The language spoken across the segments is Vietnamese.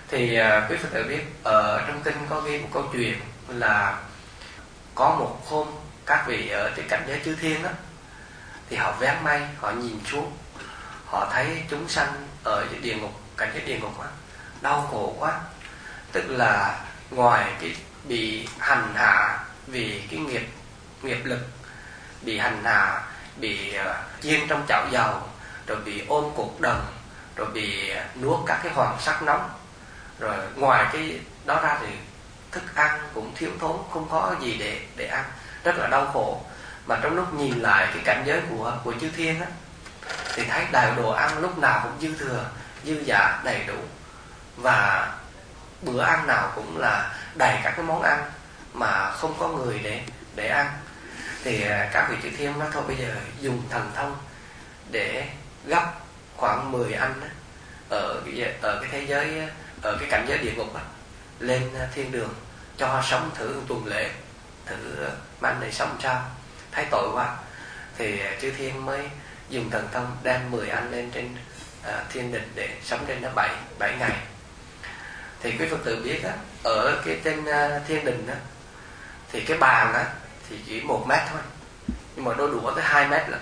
Thì quý Phật tử biết ở trong kinh có ghi một câu chuyện là có một hôm các vị ở trên cảnh giới chư thiên đó, thì họ vén mây, họ nhìn xuống, họ thấy chúng sanh ở dưới địa ngục, cảnh giới địa ngục đó, đau khổ quá. Tức là ngoài cái bị hành hạ vì cái nghiệp lực, bị hành hạ, bị chiên trong chảo dầu, rồi bị ôm cột đồng, rồi bị nuốt các cái hoàng sắc nóng, rồi ngoài cái đó ra thì thức ăn cũng thiếu thốn, không có gì để ăn, rất là đau khổ. Mà trong lúc nhìn lại cái cảnh giới của chư thiên á, thì thấy đầy đồ ăn lúc nào cũng dư thừa, dư dả, đầy đủ, và bữa ăn nào cũng là đầy các cái món ăn mà không có người để ăn. Thì các vị chư thiên nói thôi bây giờ dùng thần thông để gấp khoảng 10 anh đó, ở cái thế giới, ở cái cảnh giới địa ngục đó, lên thiên đường cho sống thử tuần lễ, thử mà anh này sống sao, thấy tội quá. Thì chư thiên mới dùng thần thông đem 10 anh lên trên thiên đình để sống trên đó 7 ngày. Thì quý Phật tử biết á, ở cái trên thiên đình á, thì cái bàn á thì chỉ 1 mét thôi, nhưng mà đôi đũa tới 2 mét lận.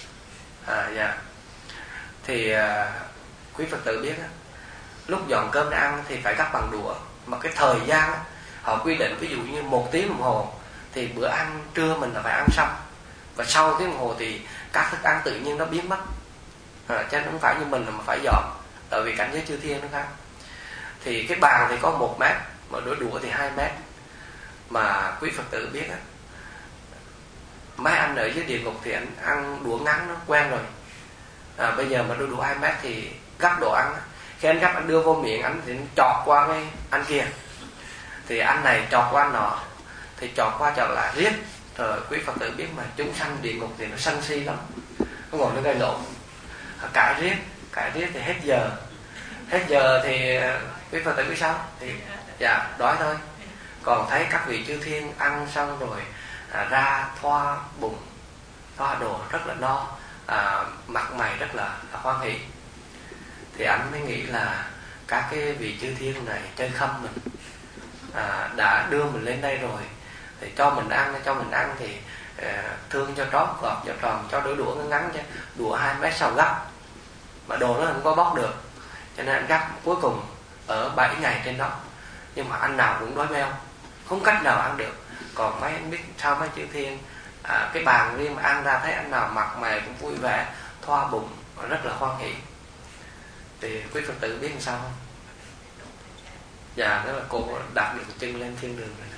Thì quý Phật tử biết á, lúc dọn cơm để ăn thì phải gắp bằng đũa, mà cái thời gian á, họ quy định ví dụ như 1 tiếng đồng hồ thì bữa ăn trưa mình là phải ăn xong, và sau tiếng đồng hồ thì các thức ăn tự nhiên nó biến mất. Chứ không phải như mình là mà phải dọn, tại vì cảnh giới chư thiên nó khác. Thì cái bàn thì có 1 mét, mà đôi đũa thì 2 mét. Mà quý Phật tử biết á, mấy anh ở dưới địa ngục thì anh ăn đũa ngắn nó quen rồi. Bây giờ mà đôi đũa 2 mét thì gắp đồ ăn, khi anh gắp anh đưa vô miệng anh thì chọt qua cái anh kia, thì anh này chọt qua anh nọ, thì chọt qua chọt lại riết. Rồi quý Phật tử biết mà chúng sanh địa ngục thì nó sân si lắm, nó ngồi nó gây lộn, cãi riết thì hết giờ thì quý Phật tử biết sao, thì đói thôi. Còn thấy các vị chư thiên ăn xong rồi ra thoa bụng, thoa đồ rất là no, mặt mày rất là hoan hỷ. Thì anh mới nghĩ là các cái vị chư thiên này chơi khăm mình, đã đưa mình lên đây rồi thì cho mình ăn thì thương cho trót, gọt cho tròn, cho đôi đũa ngắn chứ đũa 2 mét sao gấp, mà đồ nó không có bóc được, cho nên anh gấp cuối cùng ở 7 ngày trên đó. Nhưng mà anh nào cũng đói meo, không cách nào ăn được. Còn mấy anh biết sao mấy chư thiên cái bàn riêng mà ăn ra thấy anh nào mặt mày cũng vui vẻ, thoa bụng rất là hoan hỷ. Thì quý Phật tử biết làm sao không? Đó là cô đặt được chân lên thiên đường rồi.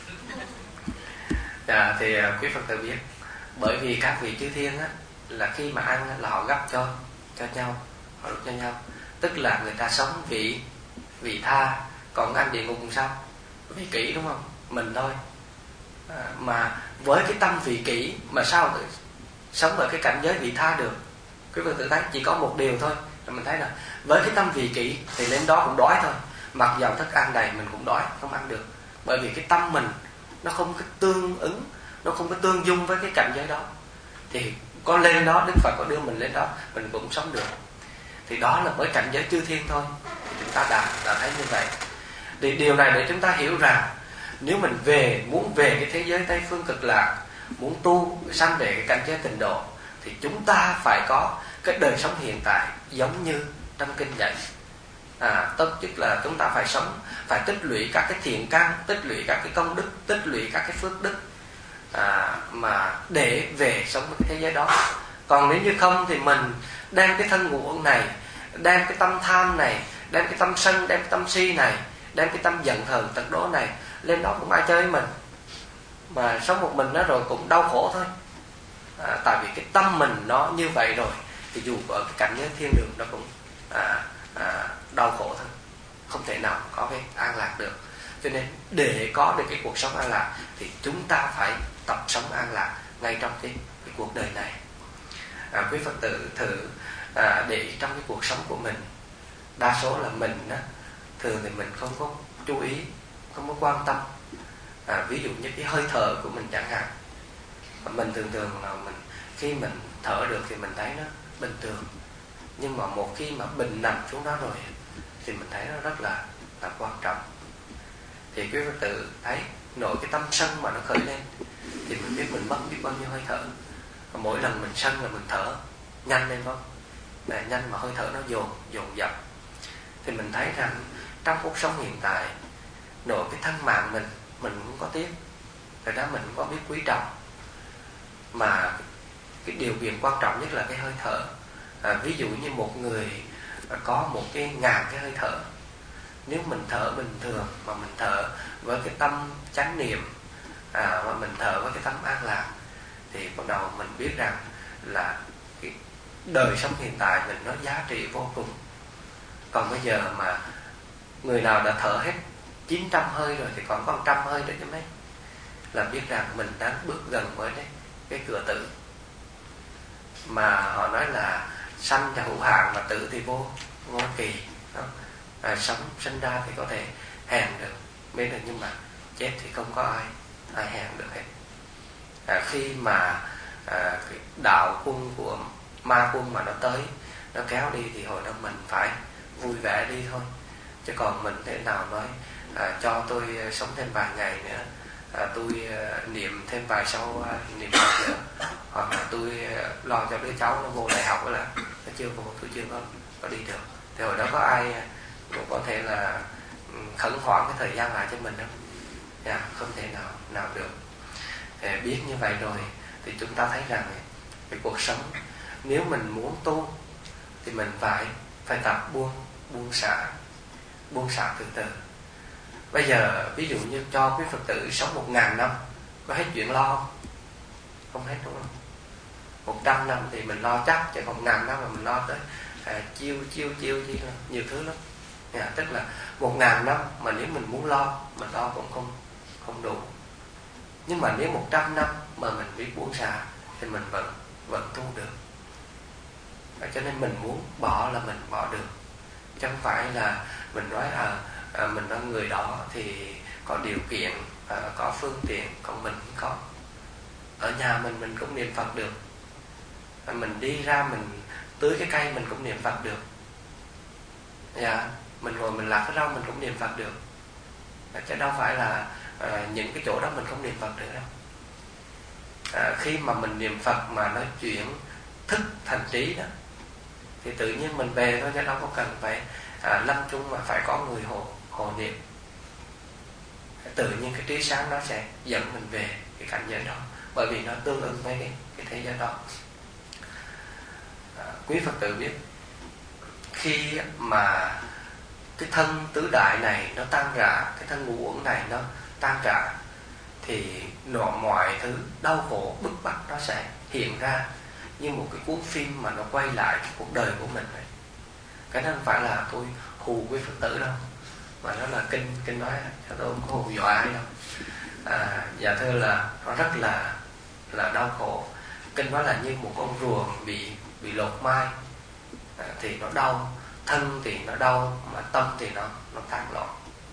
Thì quý Phật tử biết, bởi vì các vị chư thiên á, là khi mà ăn là họ gấp cho nhau, họ đút cho nhau. Tức là người ta sống vị tha, còn ăn địa ngục làm sao? Vị kỷ, đúng không? Mình thôi. Mà với cái tâm vị kỷ mà sao sống ở cái cảnh giới vị tha được? Quý Phật tử thấy chỉ có một điều thôi, là mình thấy là với cái tâm vị kỷ thì lên đó cũng đói thôi. Mặc dầu thức ăn đầy mình cũng đói, không ăn được. Bởi vì cái tâm mình nó không có tương ứng, nó không có tương dung với cái cảnh giới đó. Thì có lên đó, Đức Phật có đưa mình lên đó, mình cũng sống được. Thì đó là với cảnh giới chư thiên thôi. Thì chúng ta đã thấy như vậy. Thì điều này để chúng ta hiểu rằng nếu mình muốn về cái thế giới Tây Phương Cực Lạc, muốn tu sanh về cái cảnh giới tịnh độ, thì chúng ta phải có cái đời sống hiện tại giống như trong kinh dạy. Tức là chúng ta phải sống, phải tích lũy các cái thiện căn, tích lũy các cái công đức, tích lũy các cái phước đức, mà để về sống với cái thế giới đó. Còn nếu như không thì mình đem cái thân ngũ này, đem cái tâm tham này, đem cái tâm sân, đem cái tâm si này, đem cái tâm giận hờn tật đố này lên đó, cũng ai chơi với mình, mà sống một mình đó rồi cũng đau khổ thôi. Tại vì cái tâm mình nó như vậy rồi, thì dù ở cái cảnh giới thiên đường nó cũng đau khổ thôi, không thể nào có cái an lạc được. Cho nên để có được cái cuộc sống an lạc thì chúng ta phải tập sống an lạc ngay trong cái cuộc đời này. Quý Phật tử thử để ý trong cái cuộc sống của mình, đa số là mình đó, thường thì mình không có chú ý, không có quan tâm. Ví dụ như cái hơi thở của mình chẳng hạn, mình thường là khi mình thở được thì mình thấy nó bình thường, nhưng mà một khi mà bình nằm xuống đó rồi thì mình thấy nó rất là là quan trọng. Thì quý Phật tử thấy nổi cái tâm sân mà nó khởi lên thì mình biết mình mất biết bao nhiêu hơi thở. Và mỗi lần mình sân là mình thở nhanh lên không? Nhanh mà hơi thở nó dồn dập. Thì mình thấy rằng trong cuộc sống hiện tại, nổi cái thân mạng mình cũng có tiếc, rồi đó mình cũng có biết quý trọng. Mà cái điều kiện quan trọng nhất là cái hơi thở. Ví dụ như một người có 1.000 cái hơi thở, nếu mình thở bình thường mà mình thở với cái tâm chánh niệm, mà mình thở với cái tâm an lạc, thì bắt đầu mình biết rằng là cái đời sống hiện tại mình nó giá trị vô cùng. Còn bây giờ mà người nào đã thở hết 900 hơi rồi thì còn có 100 hơi nữa chứ mấy, là biết rằng mình đang bước gần với cái cửa tử. Mà họ nói là sanh là hữu hạn mà tử thì vô kỳ. Sống sinh ra thì có thể hèn được mấy được, nhưng mà chết thì không có ai hèn được hết. Khi mà cái đạo quân của ma quân mà nó tới, nó kéo đi thì hồi đó mình phải vui vẻ đi thôi. Chứ còn mình thế nào nói cho tôi sống thêm vài ngày nữa, tôi niệm thêm vài sau niệm Phật nữa, hoặc là tôi lo cho đứa cháu nó vô đại học, là nó chưa vô, tôi chưa có đi được, thì hồi đó có ai cũng có thể là khẩn hoãn cái thời gian lại cho mình không? Không thể nào được. Biết như vậy rồi thì chúng ta thấy rằng cái cuộc sống, nếu mình muốn tu thì mình phải tập buông xả từ từ. Bây giờ ví dụ như cho quý Phật tử sống 1.000 năm, có hết chuyện lo không? Không hết, đúng không? 100 năm thì mình lo chắc, chứ còn 1.000 năm mà mình lo tới chiêu nhiều thứ lắm. Tức là 1.000 năm mà nếu mình muốn lo, mình lo cũng không đủ. Nhưng mà nếu 100 năm mà mình biết buông xả thì mình vẫn tu được. Cho nên mình muốn bỏ là mình bỏ được, chứ không phải là mình nói mình nói người đó thì có điều kiện, có phương tiện, còn mình không có. Ở nhà mình cũng niệm Phật được, mình đi ra mình tưới cái cây mình cũng niệm Phật được, mình ngồi mình lặt cái rau mình cũng niệm Phật được, chứ đâu phải là những cái chỗ đó mình không niệm Phật được đâu. Khi mà mình niệm Phật mà nó chuyển thức thành trí đó, thì tự nhiên mình về thôi, chứ đâu có cần phải lâm chung mà phải có người hộ niệm. Tự nhiên cái trí sáng nó sẽ dẫn mình về cái cảnh giới đó, bởi vì nó tương ứng với cái thế giới đó. Quý Phật tử biết, khi mà cái thân tứ đại này nó tan rã, cái thân ngũ uẩn này nó tan rã, thì mọi thứ đau khổ bức bách nó sẽ hiện ra như một cái cuốn phim mà nó quay lại cái cuộc đời của mình này. Cái đó không phải là tôi hù quý Phật tử đâu, mà nó là kinh nói, cho tôi không có hù dọa ai đâu. Dạ thưa là nó rất là đau khổ. Kinh nói là như một con rùa bị lột mai, thì nó đau, thân thì nó đau, mà tâm thì nó tán loạn.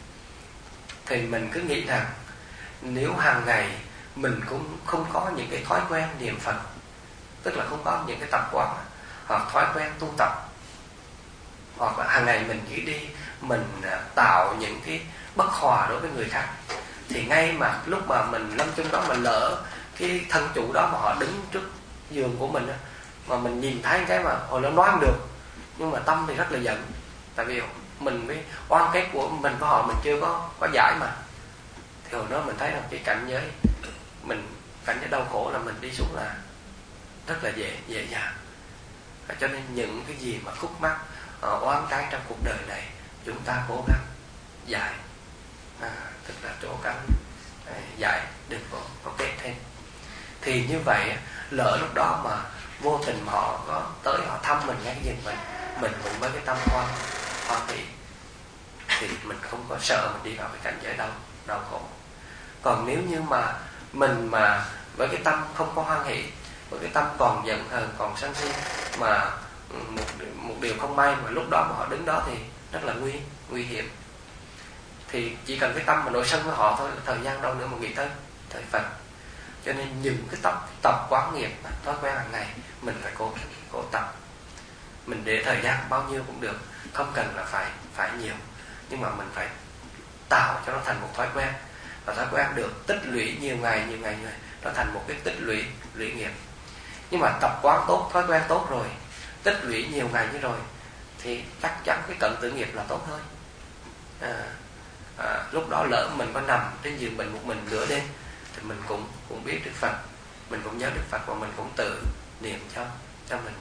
Thì mình cứ nghĩ rằng nếu hàng ngày mình cũng không có những cái thói quen niệm Phật, tức là không có những cái tập quán hoặc thói quen tu tập, hoặc là hàng ngày mình chỉ đi mình tạo những cái bất hòa đối với người khác, thì ngay mà lúc mà mình lâm chung đó, mình lỡ cái thân chủ đó mà họ đứng trước giường của mình, mà mình nhìn thấy cái mà hồi nó nói không được, nhưng mà tâm thì rất là giận, tại vì mình với oan kết của mình với họ mình chưa có giải mà. Thì hồi đó mình thấy là cái cảnh giới đau khổ là mình đi xuống là rất là dễ dàng. Cho nên những cái gì mà khúc mắc oán trái trong cuộc đời này, chúng ta cố gắng giải, tức là chỗ gắng giải, đừng có kết thêm. Thì như vậy lỡ lúc đó mà vô tình mà họ có tới họ thăm mình ngay cái giường mình cũng với cái tâm hoan hỷ, thì mình không có sợ mình đi vào cái cảnh giới đau khổ. Còn nếu như mà mình mà với cái tâm không có hoan hỷ, với cái tâm còn giận hờn, còn sân si, mà một điều không may mà lúc đó mà họ đứng đó thì rất là nguy hiểm. Thì chỉ cần cái tâm mà nổi sân với họ thôi, thời gian đâu nữa mà nghĩ tới thời Phật. Cho nên những cái tập quán nghiệp, thói quen hàng ngày mình phải cố tập. Mình để thời gian bao nhiêu cũng được, không cần là phải nhiều. nhưng mà mình phải tạo cho nó thành một thói quen, và thói quen được tích lũy nhiều ngày nó thành một cái tích lũy nghiệp. Nhưng mà tập quán tốt, thói quen tốt rồi, tích lũy nhiều ngày như rồi, thì chắc chắn cái cận tử nghiệp là tốt thôi. Lúc đó lỡ mình có nằm trên giường bệnh một mình nửa đêm thì mình cũng biết Đức Phật, mình cũng nhớ Đức Phật, và mình cũng tự niệm cho mình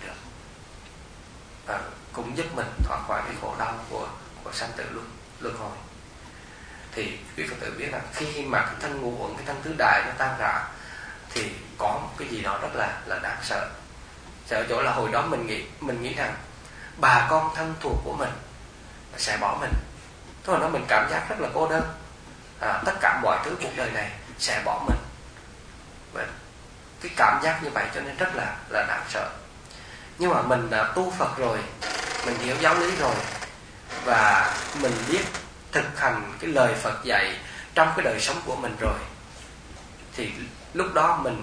được, cũng giúp mình thoát khỏi cái khổ đau của sanh tử luân hồi. Thì quý Phật tử biết là khi mà cái thân ngũ uẩn, cái thân tứ đại nó tan rã, thì có một cái gì đó rất là đáng sợ. Sợ chỗ là hồi đó mình nghĩ rằng bà con thân thuộc của mình sẽ bỏ mình. Thế mà nó mình cảm giác rất là cô đơn, tất cả mọi thứ cuộc đời này sẽ bỏ mình. Và cái cảm giác như vậy cho nên rất là đáng sợ. Nhưng mà mình đã tu Phật rồi, mình hiểu giáo lý rồi, và mình biết thực hành cái lời Phật dạy trong cái đời sống của mình rồi, thì lúc đó mình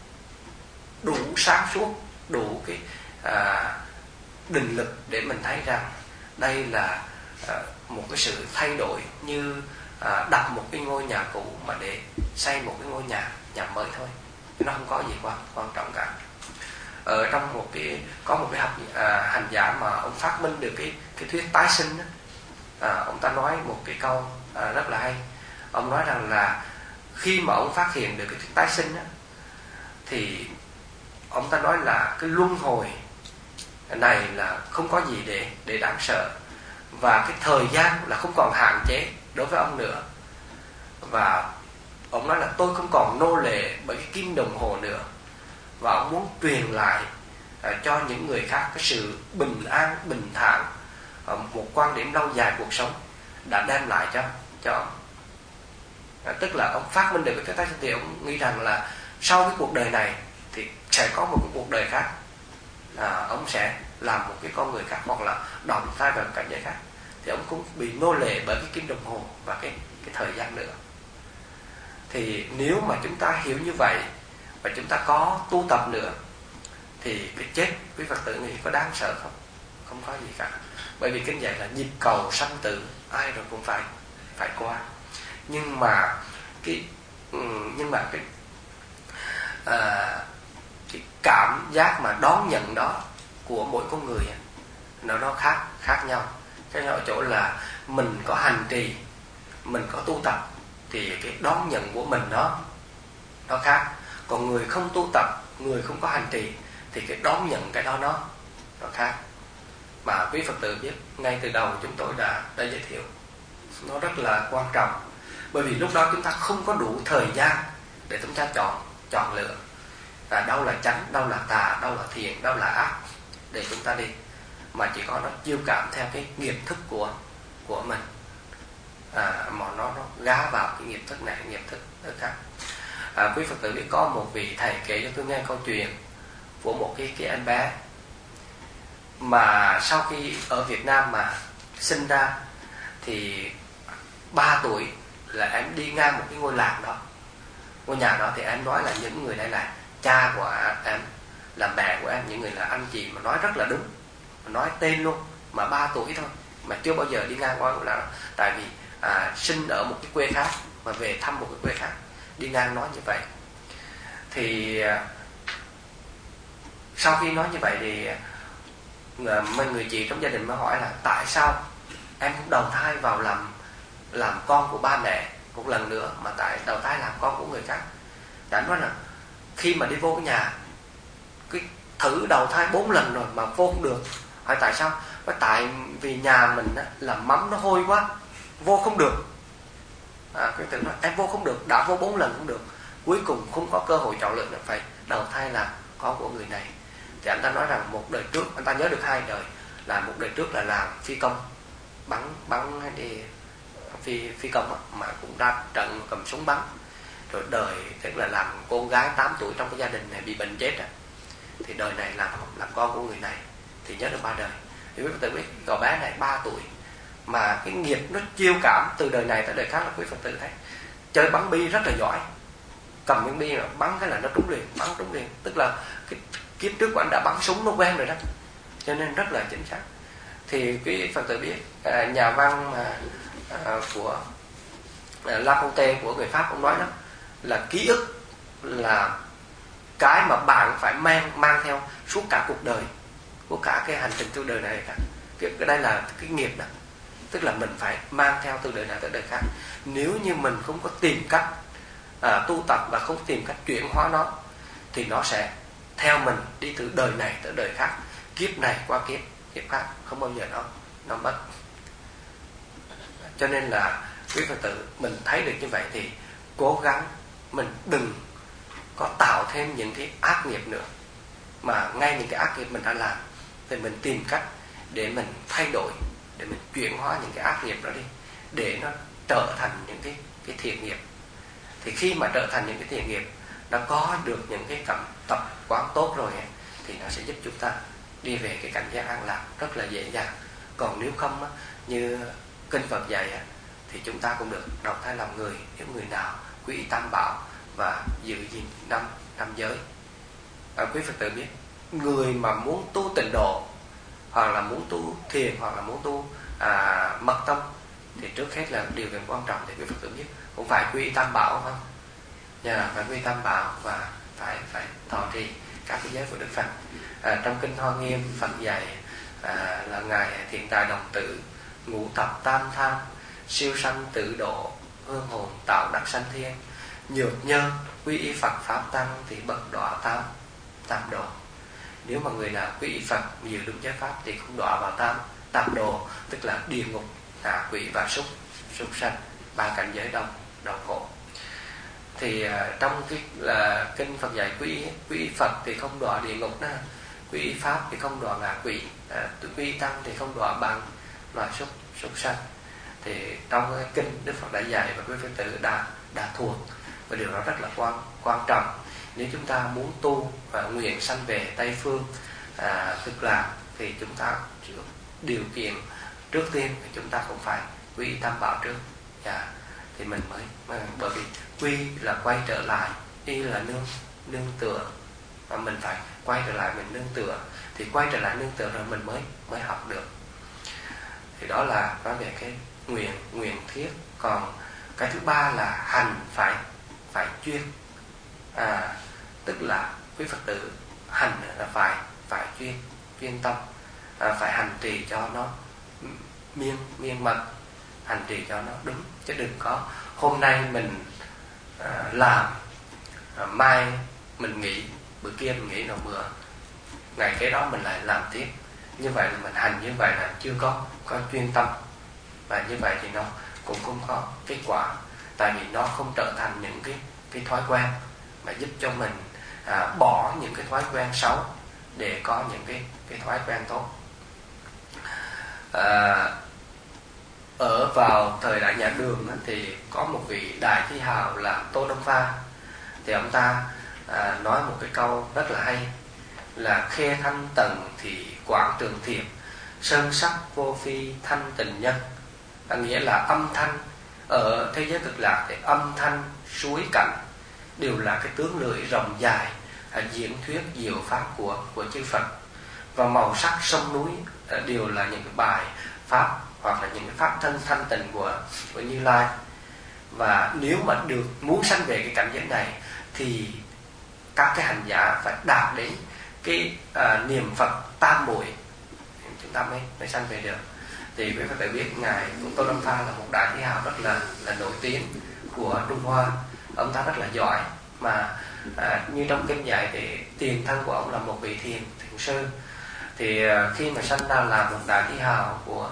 đủ sáng suốt, đủ cái định lực để mình thấy rằng đây là một cái sự thay đổi, như đặt một cái ngôi nhà cũ mà để xây một cái ngôi nhà mới thôi. Nó không có gì quan trọng cả. Ở trong có một cái hành giả mà ông phát minh được cái thuyết tái sinh đó. Ông ta nói một cái câu rất là hay. Ông nói rằng là khi mà ông phát hiện được cái thuyết tái sinh đó, thì ông ta nói là cái luân hồi này là không có gì để đáng sợ, và cái thời gian là không còn hạn chế đối với ông nữa. Và ông nói là tôi không còn nô lệ bởi cái kim đồng hồ nữa, và ông muốn truyền lại cho những người khác cái sự bình an, bình thản, một quan điểm lâu dài cuộc sống đã đem lại cho ông. Tức là ông phát minh được cái tái sinh, thì ông nghĩ rằng là sau cái cuộc đời này thì sẽ có một cái cuộc đời khác, ông sẽ làm một cái con người khác, hoặc là đầu thai vào cảnh giới khác. Thì ông cũng bị nô lệ bởi cái kim đồng hồ và cái thời gian nữa. Thì nếu mà chúng ta hiểu như vậy và chúng ta có tu tập nữa, thì cái chết quý Phật tử nghĩ có đáng sợ không? Không có gì cả. Bởi vì kinh dạy là nhịp cầu sanh tử ai rồi cũng phải qua. Nhưng mà cái cảm giác mà đón nhận đó của mỗi con người nó khác nhau. Cái ở chỗ là mình có hành trì, mình có tu tập, thì cái đón nhận của mình nó khác. Còn người không tu tập, người không có hành trì, thì cái đón nhận cái đó nó khác. Mà quý Phật tử biết ngay từ đầu chúng tôi đã giới thiệu, nó rất là quan trọng. Bởi vì lúc đó chúng ta không có đủ thời gian để chúng ta chọn lựa đâu là chánh, đâu là tà, đâu là thiện, đâu là ác để chúng ta đi, mà chỉ có nó chiêu cảm theo cái nghiệp thức của mình, mà nó gá vào cái nghiệp thức này, nghiệp thức khác. Quý Phật tử biết có một vị thầy kể cho tôi nghe câu chuyện của một cái anh bé mà sau khi ở Việt Nam mà sinh ra, thì 3 tuổi là em đi ngang một cái ngôi làng đó. Ngôi nhà đó thì em nói là những người đây là cha của em, là mẹ của em, những người là anh chị, mà nói rất là đúng, mà nói tên luôn, mà 3 tuổi thôi mà chưa bao giờ đi ngang qua ngôi làng đó. Tại vì sinh ở một cái quê khác mà về thăm một cái quê khác, đi ngang nói như vậy. Thì sau khi nói như vậy thì mấy người chị trong gia đình mới hỏi là tại sao em cũng đầu thai vào làm con của ba mẹ một lần nữa, mà tại đầu thai làm con của người khác. Thì anh nói là khi mà đi vô cái nhà, cái thử đầu thai 4 lần rồi mà vô không được. Hỏi tại sao? Nói tại vì nhà mình làm mắm nó hôi quá, vô không được. Cái tưởng nói em vô không được, đã vô 4 lần không được, cuối cùng không có cơ hội chọn lựa nữa, phải đầu thai làm con của người này. Thì anh ta nói rằng một đời trước, anh ta nhớ được 2 đời, là một đời trước là làm phi công, bắn hay đi phi công mà cũng ra trận cầm súng bắn. Rồi đời tức là làm cô gái 8 tuổi trong cái gia đình này bị bệnh chết thì đời này làm con của người này, thì nhớ được 3 đời. Thì quý Phật tử biết cậu bé này 3 tuổi mà cái nghiệp nó chiêu cảm từ đời này tới đời khác. Là quý Phật tử thấy chơi bắn bi rất là giỏi, cầm những bi mà bắn cái là nó trúng liền, tức là cái kiếp trước của anh đã bắn súng nó quen rồi đó, cho nên rất là chính xác. Thì quý Phật tử biết nhà văn mà của Lafontaine, của người Pháp, ông nói đó là ký ức là cái mà bạn phải mang theo suốt cả cuộc đời, của cả cái hành trình tu đời này cả. Cái đây là cái nghiệp đó, tức là mình phải mang theo từ đời này tới đời khác. Nếu như mình không có tìm cách tu tập và không tìm cách chuyển hóa nó, thì nó sẽ theo mình đi từ đời này tới đời khác, kiếp này qua kiếp khác, không bao giờ nó mất. Cho nên là quý Phật tử mình thấy được như vậy thì cố gắng mình đừng có tạo thêm những cái ác nghiệp nữa, mà ngay những cái ác nghiệp mình đã làm thì mình tìm cách để mình thay đổi, để mình chuyển hóa những cái ác nghiệp đó đi, để nó trở thành những cái thiện nghiệp. Thì khi mà trở thành những cái thiện nghiệp, nó có được những cái tập quán tốt rồi thì nó sẽ giúp chúng ta đi về cái cảnh giới an lạc rất là dễ dàng. Còn nếu không như kinh Phật dạy thì chúng ta cũng được đầu thai làm người, nếu người nào quy y tam bảo và giữ gìn năm giới. Quý Phật tử biết, người mà muốn tu tịnh độ, hoặc là muốn tu thiền, hoặc là muốn tu mật tông, thì trước hết là điều kiện quan trọng thì quý Phật tử biết cũng phải quy y tam bảo, không? Phải quy y tam bảo và phải thọ trì các cái giới của Đức Phật. Trong kinh Hoa Nghiêm, Phật dạy là ngài Thiện Tài Đồng Tử ngũ thập tam tham, siêu sanh tự độ, hương hồn tạo đắc sanh thiên, nhược nhơ quy y Phật pháp tăng thì bậc đọa tam độ. Nếu mà người nào quy y Phật giữ đúng giới pháp thì không đọa vào tam độ, tức là địa ngục, ngạ quỷ và súc sanh, ba cảnh giới đau khổ. Thì trong cái kinh Phật dạy quy y Phật thì không đọa địa ngục đó, quy y pháp thì không đọa ngạ quỷ, quy y tăng thì không đọa bằng loài súc sanh. Thì trong cái kinh Đức Phật đã dạy và quý Phật tử đã thuộc, và điều đó rất là quan trọng. Nếu chúng ta muốn tu và nguyện sanh về Tây Phương Cực Lạc thì chúng ta điều kiện trước tiên thì chúng ta cũng phải quy y tam bảo trước, thì mình mới bởi vì quy là quay trở lại, y là nương tựa, và mình phải quay trở lại mình nương tựa, thì quay trở lại nương tựa rồi mình mới học được. Thì đó là nói về cái nguyện thiết. Còn cái thứ ba là hành phải chuyên, tức là quý Phật tử hành là phải chuyên tâm, phải hành trì cho nó miên mật, hành trì cho nó đúng, chứ đừng có hôm nay mình làm, mai mình nghỉ, bữa kia mình nghỉ, rồi bữa ngày kế đó mình lại làm tiếp. Như vậy là mình hành như vậy là chưa có chuyên tâm, và như vậy thì nó cũng không có kết quả, tại vì nó không trở thành những cái thói quen mà giúp cho mình bỏ những cái thói quen xấu để có những cái thói quen tốt. Ở vào thời Đại Nhà Đường thì có một vị đại thi hào là Tô Đông Pha, thì ông ta nói một cái câu rất là hay là: khê thanh tần thì quảng trường thiệp, sơn sắc vô phi thanh tình nhân. Nghĩa là âm thanh ở thế giới Cực Lạc thì âm thanh suối cảnh đều là cái tướng lưỡi rộng dài diễn thuyết diệu pháp của chư Phật, và màu sắc sông núi đều là những cái bài pháp hoặc là những cái pháp thân thanh tịnh của Như Lai. Và nếu mà muốn sanh về cái cảnh giới này thì các cái hành giả phải đạt đến cái niệm Phật tam muội, chúng ta mới sanh về được. Thì quý Phật tử biết ngài Tô Lâm Pha là một đại thi hào rất là nổi tiếng của Trung Hoa. Ông ta rất là giỏi, mà như trong kinh dạy thì tiền thân của ông là một vị thiền sư. Thì khi mà sanh ra là một đại thi hào của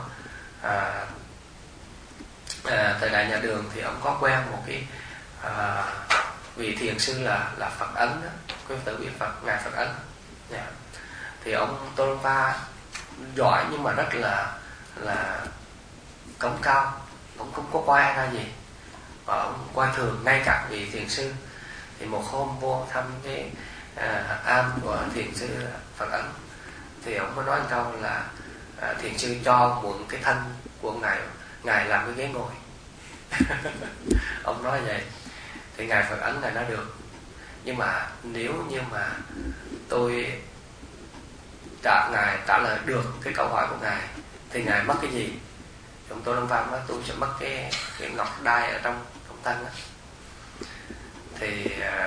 thời Đại Nhà Đường thì ông có quen một cái vị thiền sư là Phật Ấn đó. Quý Phật tử biết ngài Phật Ấn. Thì ông Tô Lâm Pha giỏi nhưng mà rất là cống cao, cũng không có qua ra gì, và ông qua thường ngay cả vị thiền sư. Thì một hôm vô thăm cái am của thiền sư Phật Ấn, thì ông có nói một câu là thiền sư cho mượn cái thân của ngài làm cái ghế ngồi. Ông nói vậy thì ngài Phật Ấn này nói được, nhưng mà nếu như mà tôi ngài trả lời được cái câu hỏi của ngài thì ngài mất cái gì? Chúng tôi Đông Phan nói tôi sẽ mất cái ngọc đai ở trong thân đó. Thì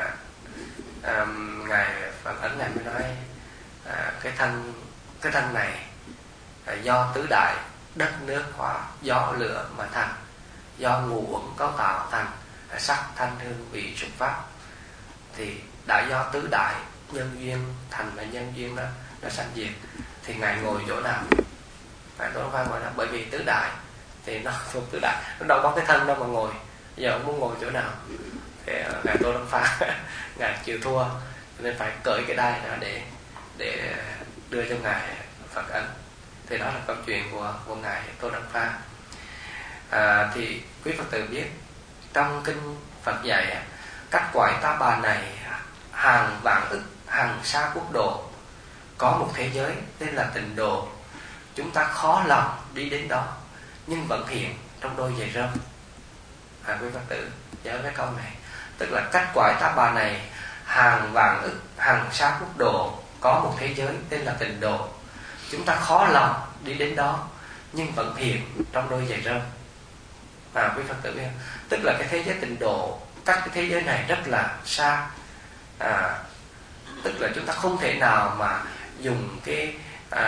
ngài Phật Ấn này mới nói cái thân này do tứ đại đất nước hóa gió lửa mà thành, do ngũ uẩn cấu tạo thành sắc thanh hương vị xuất pháp. Thì đã do tứ đại nhân duyên thành là nhân duyên đó nó sanh diệt. Thì ngài ngồi chỗ nào? Ngài Tô Đông Phan gọi là bởi vì tứ đại thì nó thuộc tứ đại, nó đâu có cái thân đâu mà ngồi. Giờ ông muốn ngồi chỗ nào? Thì ngài Tô Đông Phan ngài chịu thua nên phải cởi cái đai ra để đưa cho ngài Phật Ấn. Thì đó là câu chuyện của ngài Tô Đông Phan. Thì quý Phật tử biết trong kinh Phật dạy các cõi ta bà này hàng vạn ức hàng sa quốc độ, có một thế giới tên là Tịnh Độ, chúng ta khó lòng đi đến đó nhưng vẫn hiện trong đôi giày rơm. Quý Phật tử nhớ cái câu này, tức là các cõi ta bà này hàng vạn ức hàng sa quốc độ, có một thế giới tên là Tịnh Độ, chúng ta khó lòng đi đến đó nhưng vẫn hiện trong đôi giày rơm. Quý Phật tử biết không? Tức là cái thế giới Tịnh Độ, các cái thế giới này rất là xa. Tức là chúng ta không thể nào mà dùng cái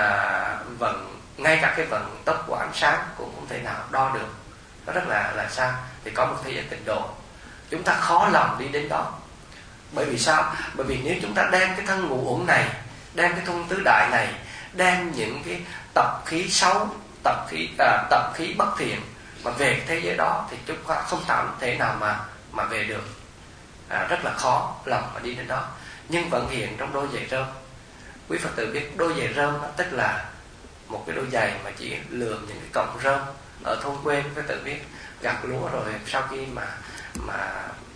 ngay cả cái vận tốc của ánh sáng cũng không thể nào đo được, nó rất là xa. Thì có một thế giới Tịnh Độ, chúng ta khó lòng đi đến đó. Bởi vì sao? Bởi vì nếu chúng ta đem cái thân ngũ uẩn này, đem cái thông tứ đại này, đem những cái tập khí xấu, tập khí bất thiện mà về cái thế giới đó, thì chúng ta không thể nào mà về được. Rất là khó lòng mà đi đến đó, nhưng vẫn hiện trong đôi giày rơm. Quý Phật tử biết đôi giày rơm đó, tức là một cái đôi giày mà chỉ lượm những cái cọng rơm. Ở thôn quê quý Phật tử biết gặt lúa rồi sau khi mà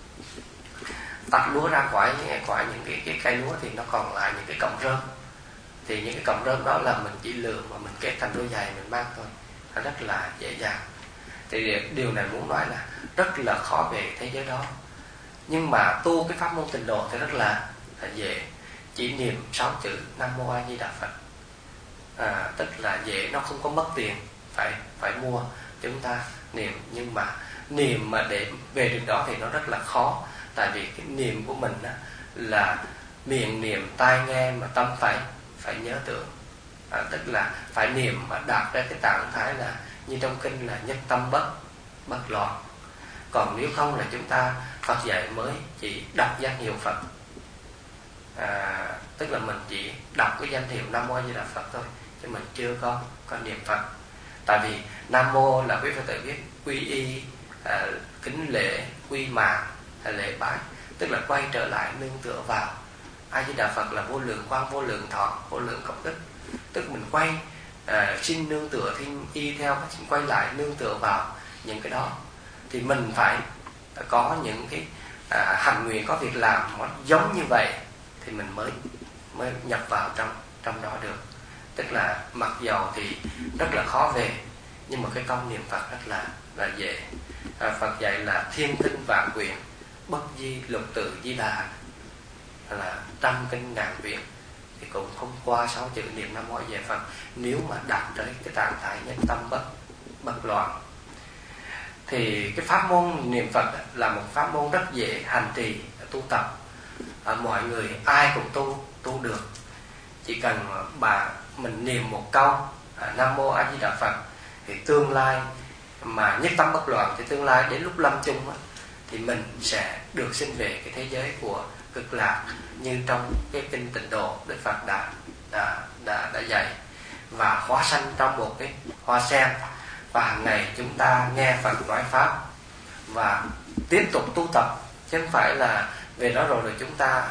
tách lúa ra khỏi những cái cây lúa thì nó còn lại những cái cọng rơm. Thì những cái cọng rơm đó là mình chỉ lượm mà mình kết thành đôi giày mình mang thôi, nó rất là dễ dàng. Thì điều này muốn nói là rất là khó về thế giới đó. Nhưng mà tu cái pháp môn Tịnh Độ thì rất là dễ. Chỉ niệm 6 chữ Nam Mô A Di Đà Phật, tức là dễ, nó không có mất tiền phải mua. Chúng ta niệm, nhưng mà niệm mà để về được đó thì nó rất là khó. Tại vì cái niệm của mình là miệng niệm, tai nghe, mà tâm phải nhớ tưởng. Tức là phải niệm mà đạt ra cái trạng thái là như trong kinh là nhất tâm bất loạn. Còn nếu không là chúng ta Phật dạy mới chỉ đọc danh hiệu Phật, tức là mình chỉ đọc cái danh hiệu Nam Mô A Di Đà Phật thôi, chứ mình chưa có niệm Phật. Tại vì Nam Mô là quý Phật tử biết quy y, kính lễ, quy mạng, lễ bái, tức là quay trở lại nương tựa vào. A Di Đà Phật là vô lượng quang, vô lượng thọ, vô lượng công đức, tức mình quay xin nương tựa, y theo xin quay lại nương tựa vào những cái đó. Thì mình phải có những cái hành nguyện, có việc làm nó giống như vậy thì mình mới nhập vào trong đó được. Tức là mặc dầu thì rất là khó về, nhưng mà cái công niệm Phật rất là dễ. Phật dạy là thiên tinh vạn quyển, bất di lục tự di đà, là trăm kinh ngàn quyển, thì cũng không qua 6 chữ niệm Nam Mô A Di Đà Phật nếu mà đạt tới cái trạng thái nhất tâm bất loạn. Thì cái pháp môn niệm Phật là một pháp môn rất dễ hành trì, tu tập. Mọi người ai cũng tu được. Chỉ cần mình niệm một câu Nam Mô A Di Đà Phật thì tương lai mà nhất tâm bất loạn, thì tương lai đến lúc lâm chung thì mình sẽ được sinh về cái thế giới của cực lạc, như trong cái kinh Tịnh Độ Đức Phật đã dạy. Và hóa sanh trong một cái hoa sen, và hàng ngày chúng ta nghe Phật nói pháp và tiếp tục tu tập, chứ không phải là về đó rồi chúng ta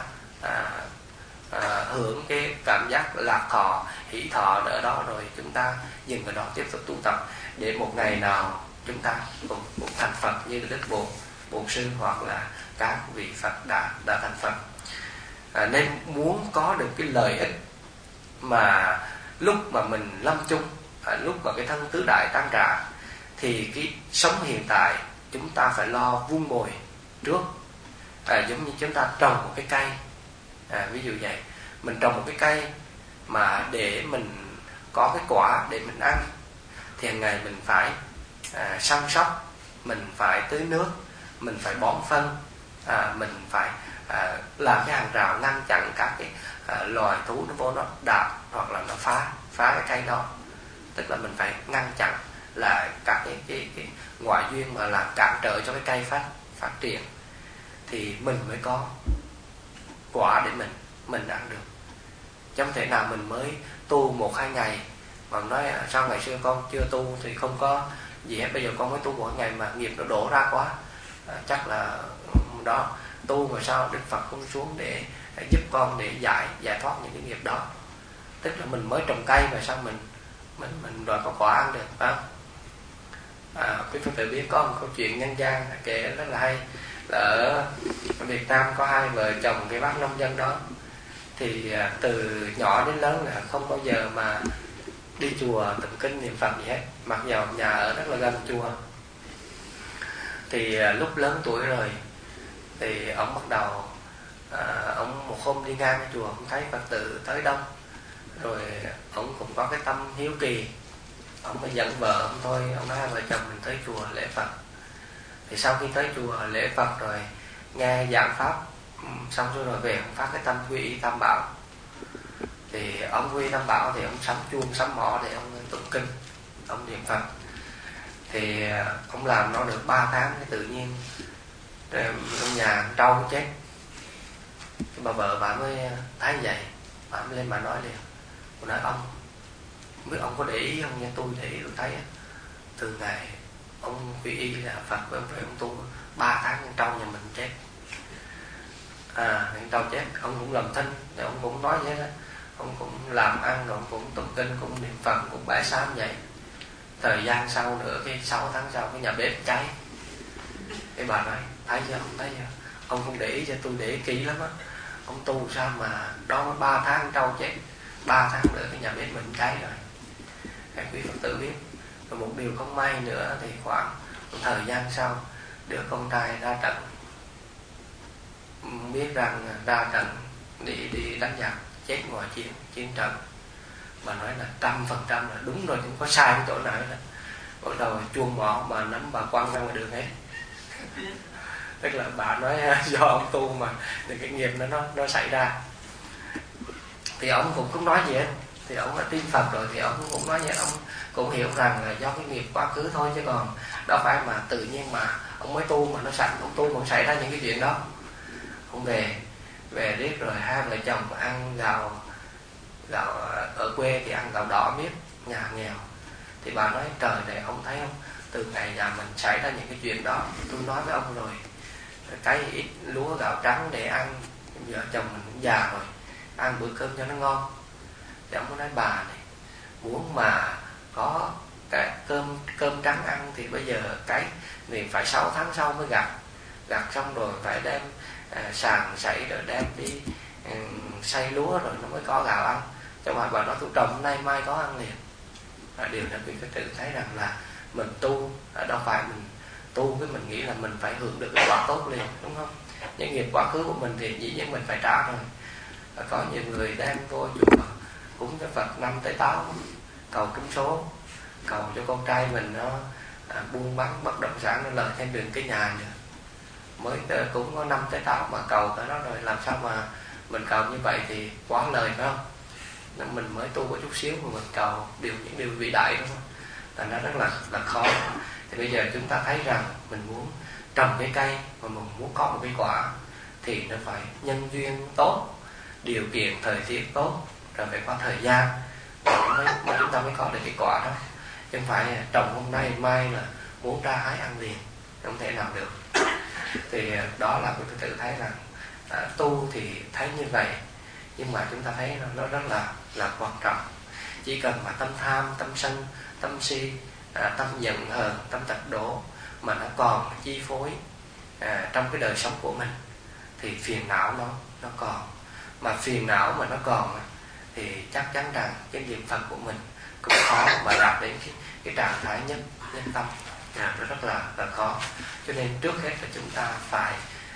hưởng cái cảm giác lạc thọ, hỷ thọ ở đó rồi chúng ta dừng ở đó tiếp tục tu tập, để một ngày nào chúng ta cũng thành Phật như Đức Bổn Sư hoặc là các vị Phật đã thành Phật. Nên muốn có được cái lợi ích mà lúc mà mình lâm chung, lúc mà cái thân tứ đại tan rã, thì cái sống hiện tại chúng ta phải lo vun bồi trước. Giống như chúng ta trồng một cái cây, ví dụ vậy, mình trồng một cái cây mà để mình có cái quả để mình ăn, thì hàng ngày mình phải săn sóc, mình phải tưới nước, mình phải bón phân, mình phải làm cái hàng rào ngăn chặn các cái loài thú nó vô nó đạp hoặc là nó phá cái cây đó. Tức là mình phải ngăn chặn là các cái ngoại duyên mà làm cản trở cho cái cây phát triển, thì mình mới có quả để mình ăn được. Chứ không thể nào mình mới tu 1-2 ngày mà nói sao ngày xưa con chưa tu thì không có gì hết, bây giờ con mới tu 1 ngày mà nghiệp nó đổ ra quá, chắc là đó tu mà sao Đức Phật không xuống để giúp con để giải thoát những cái nghiệp đó. Tức là mình mới trồng cây mà sao mình đòi có quả ăn được, phải không? Quý Phật tử biết có một câu chuyện nhân gian kể rất là hay, là ở Việt Nam có 2 vợ chồng cái bác nông dân đó, thì từ nhỏ đến lớn là không bao giờ mà đi chùa tụng kinh niệm Phật gì hết, mặc dù nhà ở rất là gần chùa. Thì lúc lớn tuổi rồi thì ông bắt đầu ông một hôm đi ngang chùa, ông thấy Phật tử tới đông, rồi ông cũng có cái tâm hiếu kỳ, ông mới dẫn vợ ông thôi, ông nói 2 vợ chồng mình tới chùa lễ Phật. Thì sau khi tới chùa lễ Phật rồi nghe giảng pháp xong rồi về ông phát cái tâm quy y Tam Bảo. Thì ông quy y Tam Bảo thì ông sắm chuông sắm mõ để ông tụng kinh, ông niệm Phật. Thì ông làm nó được 3 tháng thì tự nhiên trong nhà trâu chết. Bà vợ bà mới thấy vậy, bà mới lên bà nói liền, cô nói ông biết ông có để ý không nha, tôi để ý tôi thấy từ ngày ông quy y là Phật với ông về ông tu 3 tháng con trâu nhà mình chết. Con trâu chết, ông cũng làm thinh, ông cũng nói vậy đó, ông cũng làm ăn, ông cũng tụng kinh, cũng niệm Phật, cũng bái sám vậy. Thời gian sau nữa, cái 6 tháng sau cái nhà bếp cháy. Cái bà nói thấy chưa, ông thấy chưa, ông không để ý cho tôi để ý kỹ lắm á, ông tu sao mà đó 3 tháng con trâu chết, 3 tháng nữa cái nhà bếp mình cháy rồi. Các quý Phật tử biết. Và một điều không may nữa thì khoảng một thời gian sau, đứa con trai ra trận, biết rằng ra trận đi đánh giặc, chết ngoài chiến trận. Mà nói là 100% là đúng rồi, không có sai cái chỗ nào hết. Bắt đầu chuông mỏ mà nắm bà quăng ra ngoài đường hết. Tức là bà nói do ông tu mà thì cái nghiệp nó xảy ra. Thì ông cũng không nói gì hết. Thì ông đã tin Phật rồi thì ông cũng nói vậy, ông cũng hiểu rằng là do cái nghiệp quá khứ thôi, chứ còn đâu phải mà tự nhiên mà ông mới tu mà nó sẵn, ông tu cũng xảy ra những cái chuyện đó. Ông về riết rồi 2 vợ chồng ăn gạo ở quê thì ăn gạo đỏ miết, nhà nghèo. Thì bà nói trời này ông thấy không, từ ngày nhà mình xảy ra những cái chuyện đó, tôi nói với ông rồi, cái ít lúa gạo trắng để ăn, vợ chồng mình cũng già rồi, ăn bữa cơm cho nó ngon. Thì ông nói bà này, muốn mà có cái cơm trắng ăn thì bây giờ cái mình phải 6 tháng sau mới gặt xong rồi phải đem sàng sảy rồi đem đi xay lúa rồi nó mới có gạo ăn. Cho mà bà nói tôi trồng hôm nay mai có ăn liền. Điều này mình phải tự thấy rằng là mình tu đâu phải mình tu với mình nghĩ là mình phải hưởng được cái quả tốt liền, đúng không? Những nghiệp quá khứ của mình thì dĩ nhiên mình phải trả rồi. Có nhiều người đem vô chùa cúng cho Phật 5 tới 8 cầu trúng số, cầu cho con trai mình nó buôn bán bất động sản nó lợi thêm đường cái nhà nữa. Mới cũng có 5 tới 8 mà cầu cái đó rồi, làm sao mà mình cầu như vậy thì quá lời, phải không? Nên mình mới tu có chút xíu mà mình cầu những điều vĩ đại, đúng không? Thành ra rất là khó. Thì bây giờ chúng ta thấy rằng mình muốn trồng cái cây mà mình muốn có một cái quả thì nó phải nhân duyên tốt, điều kiện thời tiết tốt, rồi phải có thời gian mà chúng ta mới có được cái quả đó. Chứ không phải trồng hôm nay mai là muốn ra hái ăn liền, không thể nào được. Thì đó là tôi tự thấy rằng tu thì thấy như vậy, nhưng mà chúng ta thấy nó rất là quan trọng. Chỉ cần mà tâm tham, tâm sân, tâm si, tâm giận hờn, tâm tật đố mà nó còn chi phối trong cái đời sống của mình thì phiền não nó còn. Mà phiền não mà nó còn thì chắc chắn rằng cái niệm Phật của mình cũng khó mà đạt đến cái trạng thái nhất tâm. Nó rất là khó. Cho nên trước hết là chúng ta phải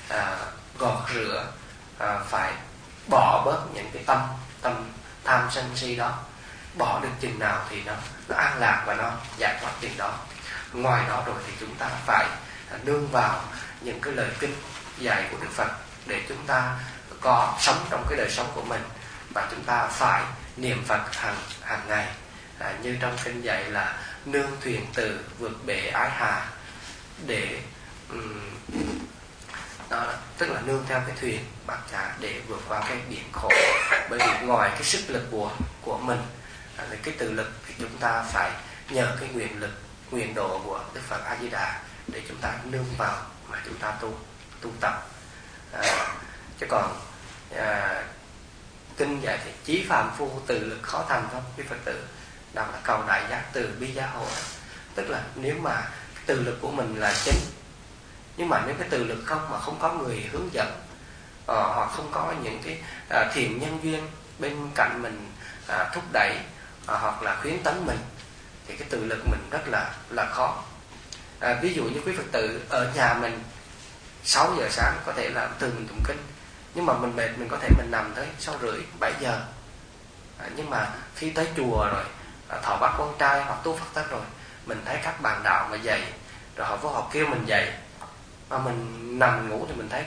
gọt rửa, phải bỏ bớt những cái tâm tham sân si đó. Bỏ được chừng nào thì nó an lạc và nó giải thoát chừng đó. ngoài đó rồi thì chúng ta phải nương vào những cái lời kinh dạy của Đức Phật để chúng ta có sống trong cái đời sống của mình. Và chúng ta phải niệm Phật hàng ngày, như trong kinh dạy là nương thuyền từ vượt bể ái hà, để đó, tức là nương theo cái thuyền bát chả để vượt qua cái biển khổ. Bởi vì ngoài cái sức lực của mình, cái tự lực, thì chúng ta phải nhờ cái nguyện lực, nguyện độ của Đức Phật A Di Đà để chúng ta nương vào mà chúng ta tu tập. Chứ còn kinh dạy thì chí phàm phu tự lực khó thành không? Cái Phật tử đó là cầu đại giác từ bi gia hộ. Tức là nếu mà cái tự lực của mình là chính, nhưng mà nếu cái tự lực không mà không có người hướng dẫn, hoặc không có những cái thiện nhân duyên bên cạnh mình thúc đẩy hoặc là khuyến tấn mình, thì cái tự lực mình rất là khó. Ví dụ như quý Phật tử ở nhà mình 6 giờ sáng có thể là từ mình tụng kinh, nhưng mà mình mệt, mình có thể mình nằm tới 6 rưỡi 7 giờ. Nhưng mà khi tới chùa rồi, thọ bát quan trai hoặc tu Phật tất rồi, mình thấy các bạn đạo mà dậy rồi họ kêu mình dậy mà mình nằm ngủ thì mình thấy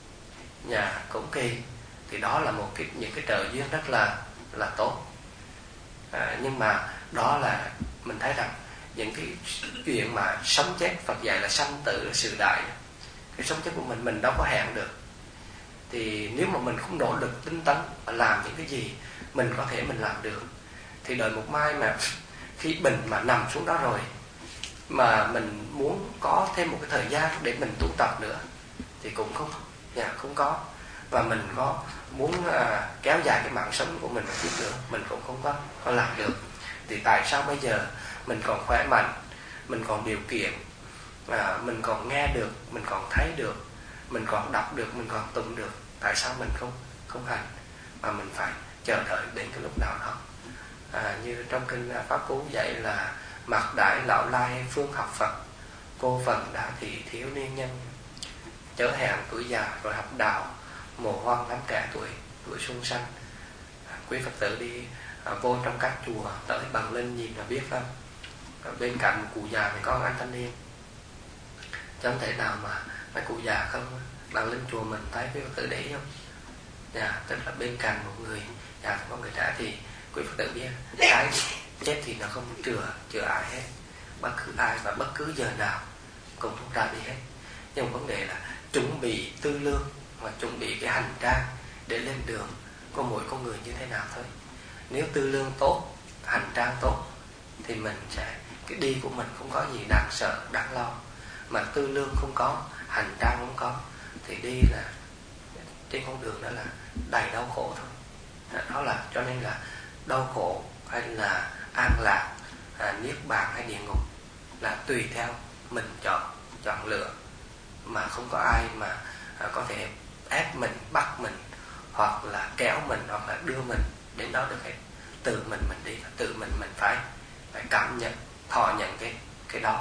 cũng kỳ. Thì đó là những cái trợ duyên rất là tốt. Nhưng mà đó là mình thấy rằng những cái chuyện mà sống chết, Phật dạy là sanh tử là sự đại. Cái sống chết của mình đâu có hẹn được. Thì nếu mà mình không nỗ lực tinh tấn và làm những cái gì mình có thể mình làm được, thì đời một mai mà khi bệnh mà nằm xuống đó rồi, mà mình muốn có thêm một cái thời gian để mình tu tập nữa thì cũng không có. Và mình có muốn kéo dài cái mạng sống của mình một chút nữa, mình cũng không có làm được. Thì tại sao bây giờ mình còn khỏe mạnh, mình còn điều kiện, mình còn nghe được, mình còn thấy được, mình còn đọc được, mình còn tụng được, tại sao mình không hành mà mình phải chờ đợi đến cái lúc nào đó? Như trong kinh Pháp Cú dạy là mặc đại lão lai phương học Phật, cô phần đã thị thiếu niên nhân, chớ hẹn tuổi già rồi học đạo, mồ hoang lắm kẻ tuổi xuân xanh. Quý Phật tử đi vô trong các chùa tới Bằng Linh nhìn là biết không? Bên cạnh một cụ già thì có anh thanh niên, chẳng thể nào mà mấy cụ già không. Bằng Linh chùa mình thấy quý Phật tử để ý không? Tức là bên cạnh một người già có người trẻ, thì quý Phật tử biết cái chết thì nó không chừa ai hết, bất cứ ai và bất cứ giờ nào cũng không ra đi hết. Nhưng vấn đề là chuẩn bị tư lương và chuẩn bị cái hành trang để lên đường của mỗi con người như thế nào thôi. Nếu tư lương tốt, hành trang tốt thì mình sẽ, cái đi của mình không có gì đáng sợ, đáng lo. Mà tư lương không có, hành trang không có thì đi là trên con đường đó là đầy đau khổ thôi. Đó là cho nên là đau khổ hay là an lạc, niết bàn hay địa ngục là tùy theo mình chọn lựa, mà không có ai mà có thể ép mình, bắt mình hoặc là kéo mình hoặc là đưa mình đến đó được hết. Tự mình đi, tự mình phải cảm nhận, thọ nhận cái đó.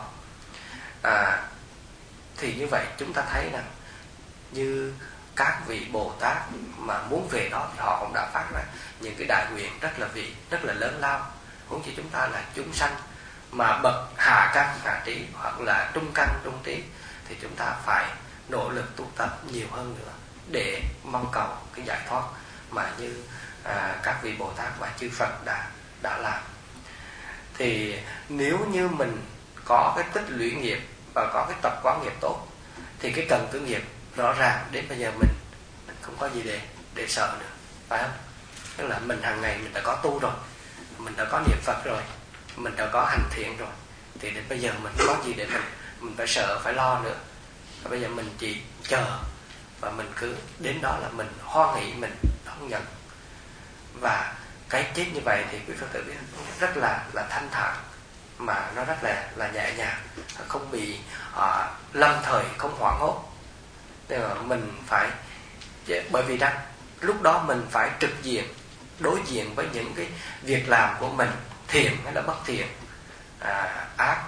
Thì như vậy chúng ta thấy rằng như các vị Bồ Tát mà muốn về đó thì họ cũng đã phát ra những cái đại nguyện rất là lớn lao. Huống chi chúng ta là chúng sanh mà bậc hạ căn hạ trí hoặc là trung căn trung trí, thì chúng ta phải nỗ lực tu tập nhiều hơn nữa để mong cầu cái giải thoát mà như các vị Bồ Tát và chư Phật đã làm. Thì nếu như mình có cái tích lũy nghiệp và có cái tập quán nghiệp tốt, thì cái cần tư nghiệp rõ ràng đến bây giờ mình không có gì để sợ nữa, phải không? Tức là mình hàng ngày mình đã có tu rồi, mình đã có niệm Phật rồi, mình đã có hành thiện rồi, thì đến bây giờ mình có gì để mình phải sợ, phải lo nữa. Và bây giờ mình chỉ chờ và mình cứ đến đó là mình hoan hỷ, mình đón nhận. Và cái chết như vậy thì quý Phật tử biết rất là thanh thản, mà nó rất là nhẹ nhàng, không bị lâm thời, không hoảng hốt. Nên mà mình phải, bởi vì rằng lúc đó mình phải trực diện, đối diện với những cái việc làm của mình, thiện hay là bất thiện, ác,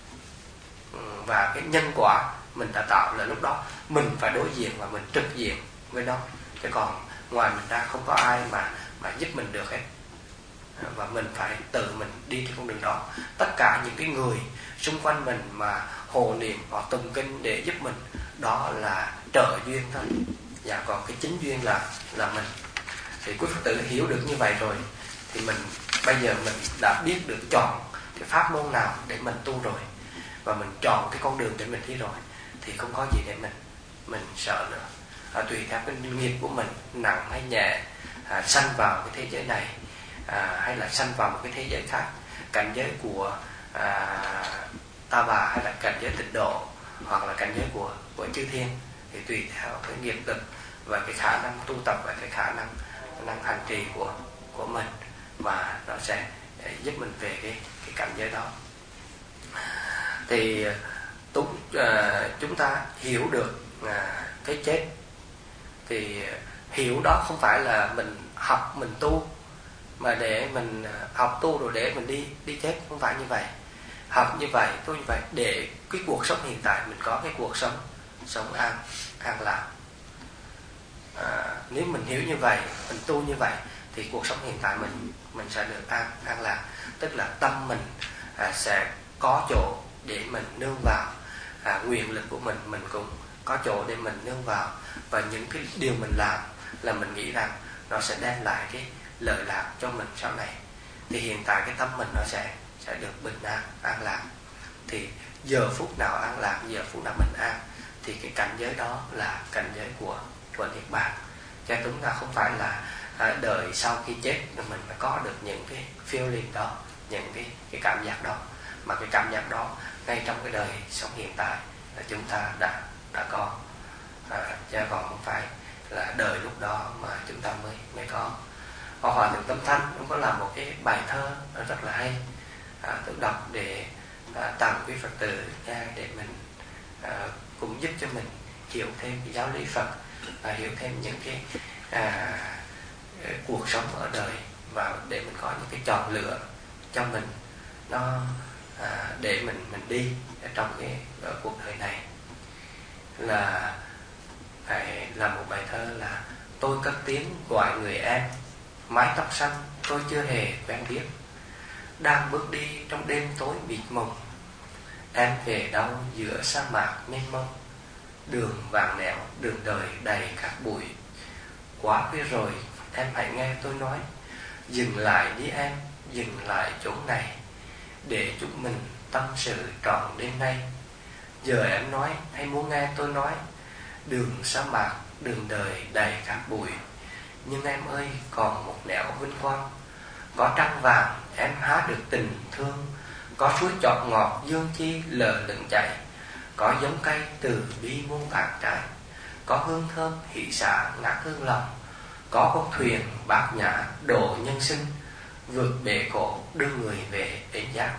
và cái nhân quả mình đã tạo, là lúc đó mình phải đối diện và mình trực diện với nó. Chứ còn ngoài mình ra không có ai mà giúp mình được hết. Và mình phải tự mình đi trên con đường đó. Tất cả những cái người xung quanh mình mà hộ niệm hoặc tụng kinh để giúp mình, đó là trợ duyên thôi. Dạ, còn cái chính duyên là mình. Thì quý Phật tử hiểu được như vậy rồi thì bây giờ mình đã biết được chọn cái pháp môn nào để mình tu rồi, và mình chọn cái con đường để mình đi rồi, thì không có gì để mình sợ nữa. Tùy theo cái nghiệp của mình nặng hay nhẹ, sanh vào cái thế giới này hay là sanh vào một cái thế giới khác, cảnh giới của ta bà hay là cảnh giới tịnh độ hoặc là cảnh giới của chư thiên, thì tùy theo cái nghiệp lực và cái khả năng tu tập và cái khả năng hành trì của mình mà nó sẽ giúp mình về cái cảnh giới đó. Thì chúng ta hiểu được cái chết, thì hiểu đó không phải là mình học mình tu, mà để mình học tu rồi để mình đi chết, không phải như vậy. Học như vậy, tu như vậy để cái cuộc sống hiện tại mình có cái cuộc sống an lạc. Nếu mình hiểu như vậy, mình tu như vậy, thì cuộc sống hiện tại mình sẽ được an lạc. Tức là tâm mình sẽ có chỗ để mình nương vào, nguyện lực của mình cũng có chỗ để mình nương vào, và những cái điều mình làm là mình nghĩ rằng nó sẽ đem lại cái lợi lạc cho mình sau này. Thì hiện tại cái tâm mình nó sẽ được bình an lạc. Thì giờ phút nào an lạc, giờ phút nào bình an, thì cái cảnh giới đó là cảnh giới của Niết Bàn. Cho chúng ta không phải là đợi sau khi chết rồi mình mới có được những cái feeling đó, những cái cảm giác đó, mà cái cảm giác đó ngay trong cái đời sống hiện tại là chúng ta đã có, chứ còn không phải là đợi lúc đó mà chúng ta mới có. Hòa Thượng Tâm Thanh cũng có làm một cái bài thơ rất là hay, tôi đọc để tặng quý Phật tử nghe, để mình cũng giúp cho mình hiểu thêm cái giáo lý Phật, hiểu thêm những cái cuộc sống ở đời, và để mình có những cái chọn lựa cho mình, nó để mình đi trong cái cuộc đời này. Là phải làm một bài thơ là: tôi cất tiếng gọi người em, mái tóc xanh tôi chưa hề quen biết, đang bước đi trong đêm tối mịt mùng, em về đâu giữa sa mạc mênh mông, đường vàng nẻo đường đời đầy các bụi, quá khuya rồi em hãy nghe tôi nói, dừng lại đi em, dừng lại chỗ này, để chúng mình tâm sự trọn đêm nay. Giờ em nói hay muốn nghe tôi nói, đường sa mạc đường đời đầy các bụi, nhưng em ơi còn một nẻo vinh quang, có trăng vàng em há được tình thương, có suối chọt ngọt dương chi lờ lững chảy, có giống cây từ bi muôn vạn trái, có hương thơm hỷ xả ngát hương lòng, có con thuyền bát nhã độ nhân sinh, vượt bể khổ đưa người về đến giác.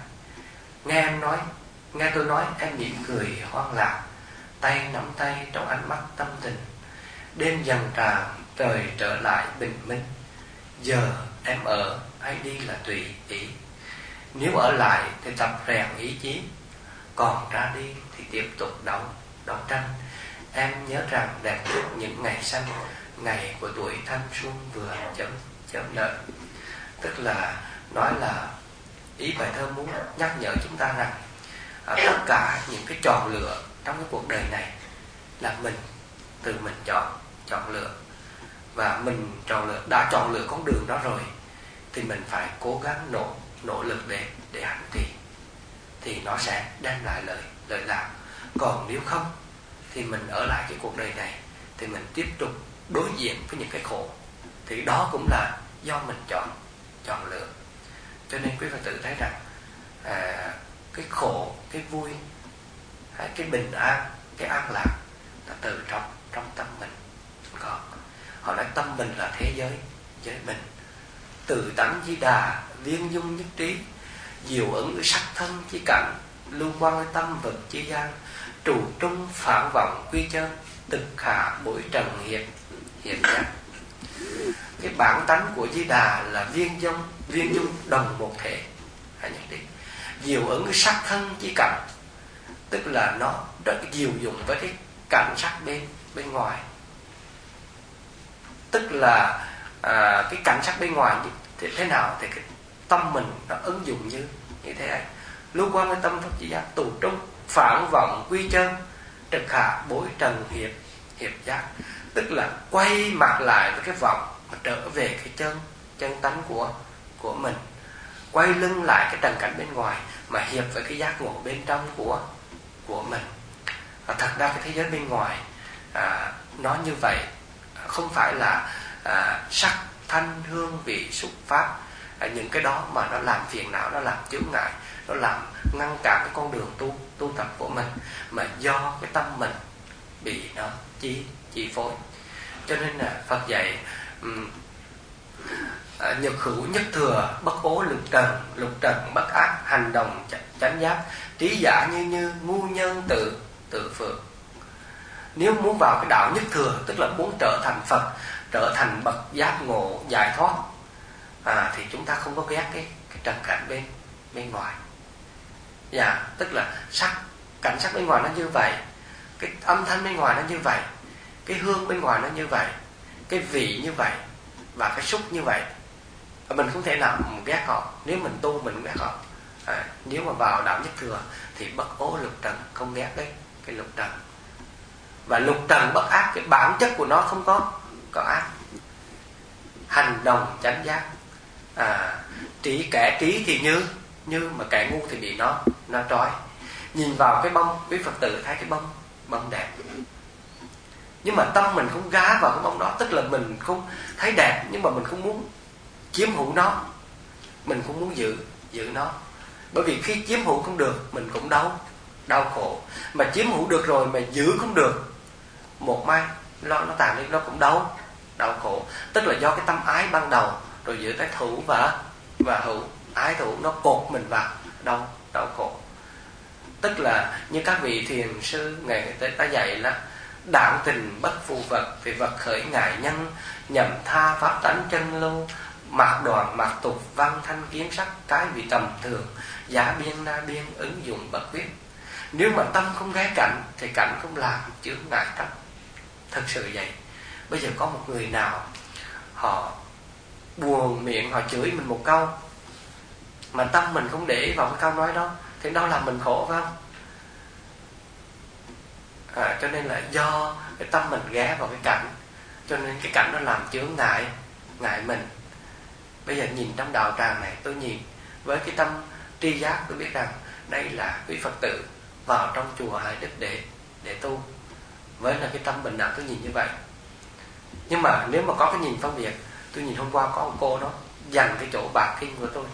Nghe tôi nói em mỉm cười hoang lạc, tay nắm tay trong ánh mắt tâm tình, đêm dần tràn trời trở lại bình minh, giờ em ở hay đi là tùy ý, nếu ở lại thì tập rèn ý chí, còn ra đi thì tiếp tục đấu tranh. Em nhớ rằng đẹp nhất những ngày xanh, ngày của tuổi thanh xuân vừa chớm nở. Tức là nói là ý bài thơ muốn nhắc nhở chúng ta rằng tất cả những cái chọn lựa trong cái cuộc đời này là tự mình chọn lựa, và mình đã chọn lựa con đường đó rồi thì mình phải cố gắng nỗ lực để hành trì, thì nó sẽ đem lại lợi lạc. Còn nếu không thì mình ở lại cái cuộc đời này thì mình tiếp tục đối diện với những cái khổ, thì đó cũng là do mình chọn lựa. Cho nên quý Phật tử thấy rằng cái khổ, cái vui, cái bình an, cái an lạc là từ trong tâm mình. Còn họ nói tâm mình là thế giới mình. Từ tánh Di Đà viên dung nhất trí, diệu ứng sắc thân chi cảnh, lưu quan tâm vật chi gian, trụ trung phản vọng quy chân, thực khả bụi trần hiện giác. Cái bản tánh của Di Đà là viên dung đồng một thể, hãy nhắc đi. Diệu ứng sắc thân chi cảnh, tức là nó rất diệu dụng với cái cảnh sắc bên ngoài. Tức là cái cảnh sắc bên ngoài thì thế nào thì cái tâm mình nó ứng dụng như thế ấy. lưu quan với tâm Phật chỉ giác tù trung, phản vọng quy chân, trực hạ bối trần hiệp giác. Tức là quay mặt lại với cái vọng mà trở về cái chân tánh của mình, quay lưng lại cái trần cảnh bên ngoài mà hiệp với cái giác ngộ bên trong của mình. Và thật ra cái thế giới bên ngoài nó như vậy, không phải là sắc thanh hương vị xúc pháp, những cái đó mà nó làm phiền não, nó làm chướng ngại, nó làm ngăn cản cái con đường tu tập của mình, mà do cái tâm mình bị nó chi phối. Cho nên là Phật dạy nhật hữu nhất thừa, bất ố lục trần bất ác, hành động chánh giác, trí giả như ngu nhân tự phượng. Nếu muốn vào cái đạo nhất thừa, tức là muốn trở thành Phật, trở thành bậc giác ngộ giải thoát, thì chúng ta không có ghét cái trần cảnh bên ngoài. Tức là cảnh sắc bên ngoài nó như vậy, cái âm thanh bên ngoài nó như vậy, cái hương bên ngoài nó như vậy, cái vị như vậy, và cái xúc như vậy. Mình không thể nào ghét họ. Nếu mình tu mình ghét họ. Nếu mà vào đạo nhất thừa thì bất ố lục trần, không ghét cái lục trần. Và lục trần bất ác, cái bản chất của nó không có ác. Hành động chánh giác. Kẻ trí thì như mà kẻ ngu thì bị nó trói. Nhìn vào cái bông, quý Phật tử thấy cái bông đẹp, nhưng mà tâm mình không gá vào cái bông đó. Tức là mình không thấy đẹp, nhưng mà mình không muốn chiếm hữu nó, mình không muốn giữ nó. Bởi vì khi chiếm hữu không được, mình cũng đau khổ. Mà chiếm hữu được rồi mà giữ không được, một mai nó tàn đi, nó cũng đau khổ. Tức là do cái tâm ái ban đầu, rồi giữa cái thủ và hữu, ái thủ nó cột mình vào đau khổ. Tức là như các vị thiền sư ngày ta dạy là đạm tình bất phụ vật, vì vật khởi ngại nhân, nhậm tha pháp tánh chân lưu, mạc đoàn mạc tục văn thanh kiến sắc, cái vị tầm thường, giả biên na biên, ứng dụng bất quyết. Nếu mà tâm không ghé cảnh thì cảnh không làm chướng ngại tâm. Thật sự vậy. Bây giờ có một người nào họ buồn miệng, họ chửi mình một câu, mà tâm mình không để vào cái câu nói đó, thì đó làm mình khổ phải không? Cho nên là do cái tâm mình ghé vào cái cảnh, cho nên cái cảnh nó làm chướng ngại mình. Bây giờ nhìn trong đạo tràng này, tôi nhìn với cái tâm tri giác, tôi biết rằng đây là quý Phật tử vào trong chùa Hải Đức để tu. Với là cái tâm bình đẳng, tôi nhìn như vậy. Nhưng mà nếu mà có cái nhìn phân biệt, tôi nhìn hôm qua có một cô đó dành cái chỗ bạc kinh của tôi.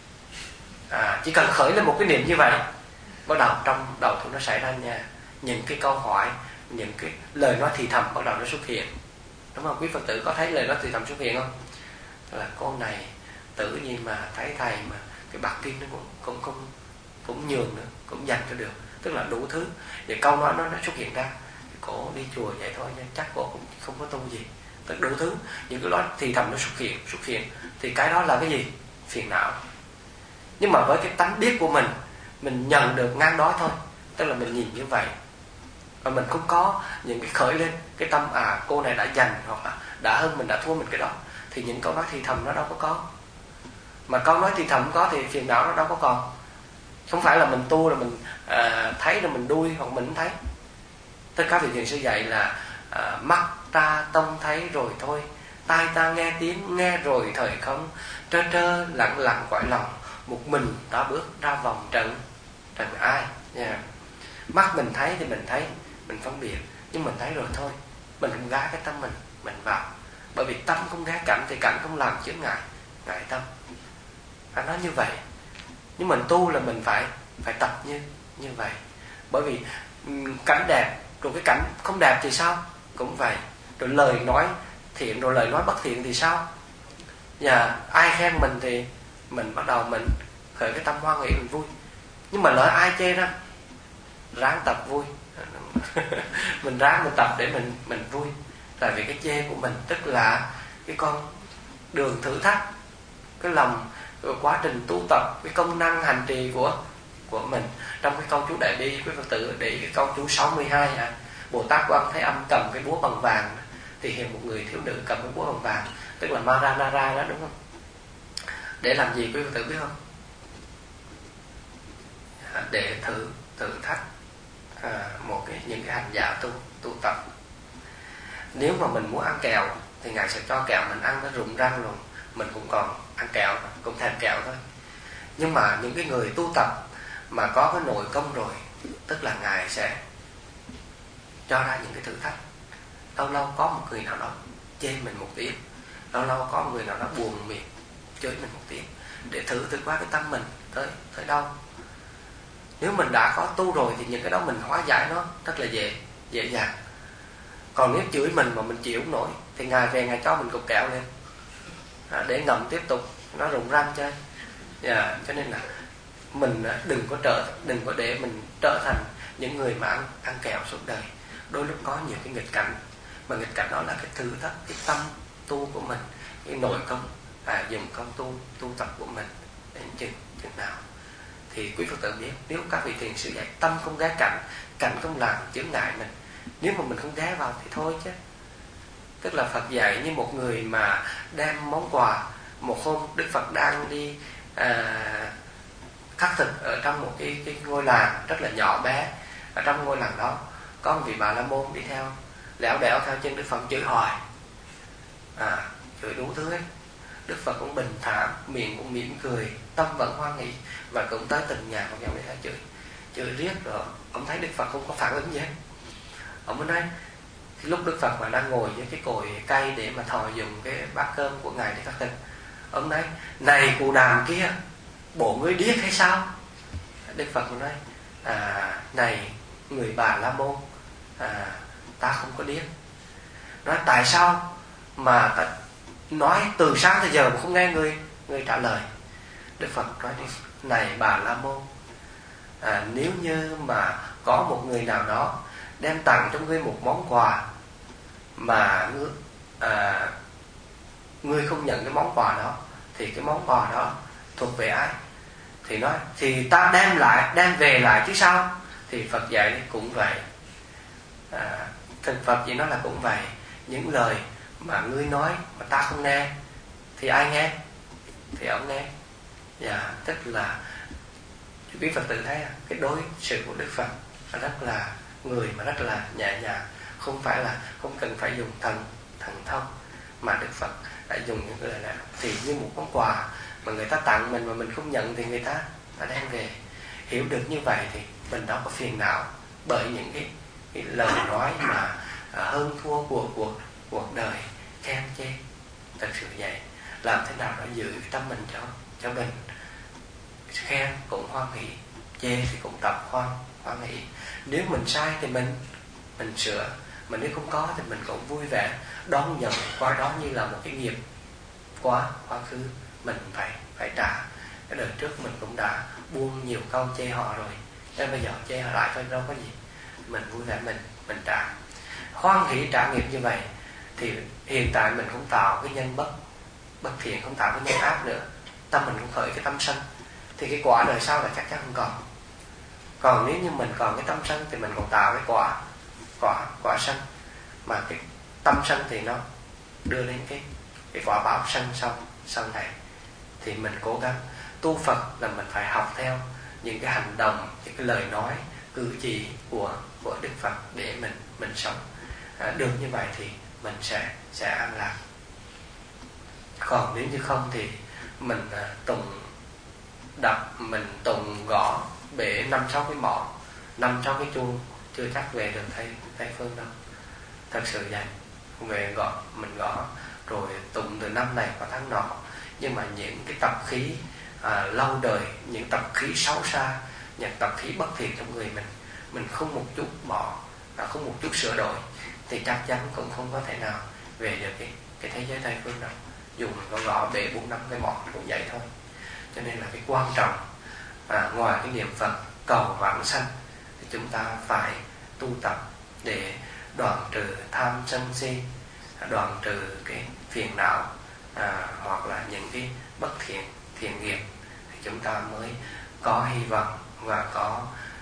Chỉ cần khởi lên một cái niệm như vậy, bắt đầu trong đầu tôi nó xảy ra những cái câu hỏi, những cái lời nói thì thầm bắt đầu nó xuất hiện. Đúng không? Quý Phật tử có thấy lời nói thì thầm xuất hiện không? Là con này tự nhiên mà thấy thầy mà cái bạc kinh nó cũng nhường nữa, cũng dành cho được. Tức là đủ thứ. Và câu nói nó xuất hiện ra. Cổ đi chùa vậy thôi, chắc cổ cũng không có tu gì. Tức đủ thứ. Những cái đó thì thầm nó xuất hiện. Thì cái đó là cái gì? Phiền não. Nhưng mà với cái tánh biết của mình nhận được ngang đó thôi. Tức là mình nhìn như vậy, và mình không có những cái khởi lên cái tâm cô này đã giành, hoặc là đã hơn mình, đã thua mình cái đó. Thì những câu nói thì thầm nó đâu có. Mà câu nói thì thầm có thì phiền não nó đâu có còn. Không phải là mình tu là mình thấy rồi mình đuôi, hoặc mình không thấy. Tất cả vị thiền sư dạy là mắt ta tâm thấy rồi thôi, tai ta nghe tiếng nghe rồi thời không, trơ lặng lặng cõi lòng, một mình ta bước ra vòng trần ai. Mắt mình thấy thì mình thấy, mình phân biệt, nhưng mình thấy rồi thôi, mình không gá cái tâm mình vào. Bởi vì tâm không gá cảnh thì cảnh không làm chướng ngại tâm. Nó như vậy. Nhưng mình tu là mình phải tập như vậy. Bởi vì cảnh đẹp, rồi cái cảnh không đẹp thì sao? Cũng vậy. Rồi lời nói thiện, rồi lời nói bất thiện thì sao? Và ai khen mình thì mình bắt đầu mình khởi cái tâm hoan hỷ, mình vui. Nhưng mà lỡ ai chê ra, ráng tập vui. Mình ráng mình tập để mình vui. Tại vì cái chê của mình tức là cái con đường thử thách, cái lòng, cái quá trình tu tập, cái công năng hành trì của mình. Trong cái câu chú Đại Bi, quý Phật tử để cái câu chú 62 Bồ Tát Quan Thế Âm cầm cái búa bằng vàng, thì hiện một người thiếu nữ cầm cái búa bằng vàng, tức là Maranara đó, đúng không? Để làm gì quý Phật tử biết không? để thử thách những cái hành giả tu tập. Nếu mà mình muốn ăn kẹo thì Ngài sẽ cho kẹo mình ăn nó rụng răng luôn, mình cũng còn ăn kẹo, cũng thèm kẹo thôi. Nhưng mà những cái người tu tập mà có cái nội công rồi, tức là Ngài sẽ cho ra những cái thử thách. Lâu lâu có một người nào đó chê mình một tiếng, lâu lâu có một người nào đó buồn miệng chửi mình một tiếng, để thử qua cái tâm mình tới đâu. Nếu mình đã có tu rồi thì những cái đó mình hóa giải nó rất là dễ dàng. Còn nếu chửi mình mà mình chịu không nổi thì Ngài về Ngài cho mình cục kẹo lên để ngậm tiếp tục, nó rụng răng chơi. Cho nên là mình đừng có để mình trở thành những người mà ăn kẹo suốt đời. Đôi lúc có nhiều cái nghịch cảnh, mà nghịch cảnh đó là cái thử thách cái tâm tu của mình, cái nội công dùng công tu tập của mình đến chừng nào. Thì quý Phật tử biết, nếu các vị thiền sư dạy tâm không ghé cảnh không làm chướng ngại mình, nếu mà mình không ghé vào thì thôi chứ. Tức là Phật dạy như một người mà đem món quà. Một hôm Đức Phật đang đi khắc thực ở trong một cái ngôi làng rất là nhỏ bé. Ở trong ngôi làng đó có một vị Bà La Môn đi theo, lẻo đẻo theo chân Đức Phật chửi hoài, chửi đủ thứ hết. Đức Phật cũng bình thản, miệng cũng mỉm cười, tâm vẫn hoan hỷ, và cũng tới từng nhà con dòng để theo chửi riết. Rồi ông thấy Đức Phật không có phản ứng gì hết, ông mới nói, lúc Đức Phật mà đang ngồi với cái cội cây để mà thọ dùng cái bát cơm của Ngài để khắc thực, ông nói, này cụ đàm kia, bộ ngươi điếc hay sao? Đức Phật cũng nói, này người Bà La Môn, ta không có điếc. Nói tại sao mà ta nói từ sáng tới giờ mà không nghe người trả lời? Đức Phật nói, này Bà La Môn, nếu như mà có một người nào đó đem tặng cho ngươi một món quà mà ngươi không nhận cái món quà đó, thì cái món quà đó thuộc về ai? Thì nói, thì ta đem về lại chứ sao? Thì Phật dạy cũng vậy. Thực Phật chỉ nói là cũng vậy. Những lời mà ngươi nói mà ta không nghe thì ai nghe? Thì ông nghe. Tức là quý Phật tử thấy cái đối xử của Đức Phật rất là người mà rất là nhẹ nhàng, không cần phải dùng thần thông, mà Đức Phật đã dùng những cái lời này. Thì như một món quà mà người ta tặng mình mà mình không nhận thì người ta đem về. Hiểu được như vậy thì mình đâu có phiền não bởi những cái lời nói mà hơn thua của cuộc đời khen chê. Thật sự vậy, làm thế nào để giữ cái tâm mình cho mình. Khen cũng hoan hỷ, chê thì cũng tập hoan hỷ. Nếu mình sai thì mình sửa, mà nếu không có thì mình cũng vui vẻ đón nhận qua đó như là một cái nghiệp quá khứ mình phải trả. Cái đời trước mình cũng đã buông nhiều câu chê họ rồi, nên bây giờ chê họ lại thôi, đâu có gì. Mình vui vẻ mình trả, hoan hỷ trả nghiệp như vậy. Thì hiện tại mình không tạo cái nhân bất thiện, không tạo cái nhân ác nữa, tâm mình không khởi cái tâm sân, thì cái quả đời sau là chắc chắn không còn. Còn nếu như mình còn cái tâm sân thì mình còn tạo cái quả sân, mà cái tâm sân thì nó đưa lên cái quả báo sân sau này. Thì mình cố gắng tu Phật là mình phải học theo những cái hành động, những cái lời nói cử chỉ của Đức Phật để mình sống. Được như vậy thì mình sẽ an lạc. Còn nếu như không thì mình tụng đập, mình tụng gõ bể 5-6 cái mỏ, 5-6 cái chuông, chưa chắc về được Tây Phương đâu. Thật sự vậy. Về mình gõ rồi tụng từ năm này qua tháng nọ, nhưng mà những cái tập khí lâu đời, những tập khí xấu xa, những tập khí bất thiện trong người mình không một chút bỏ, không một chút sửa đổi, thì chắc chắn cũng không có thể nào về được cái thế giới Tây Phương đâu. Dù mình có gõ bể 4-5 cái mỏ cũng vậy thôi. Cho nên là cái quan trọng, ngoài cái niệm Phật cầu vãng sanh, thì chúng ta phải tu tập để đoạn trừ tham sân si, đoạn trừ cái phiền não, hoặc là những cái bất thiện nghiệp, thì chúng ta mới có hy vọng và có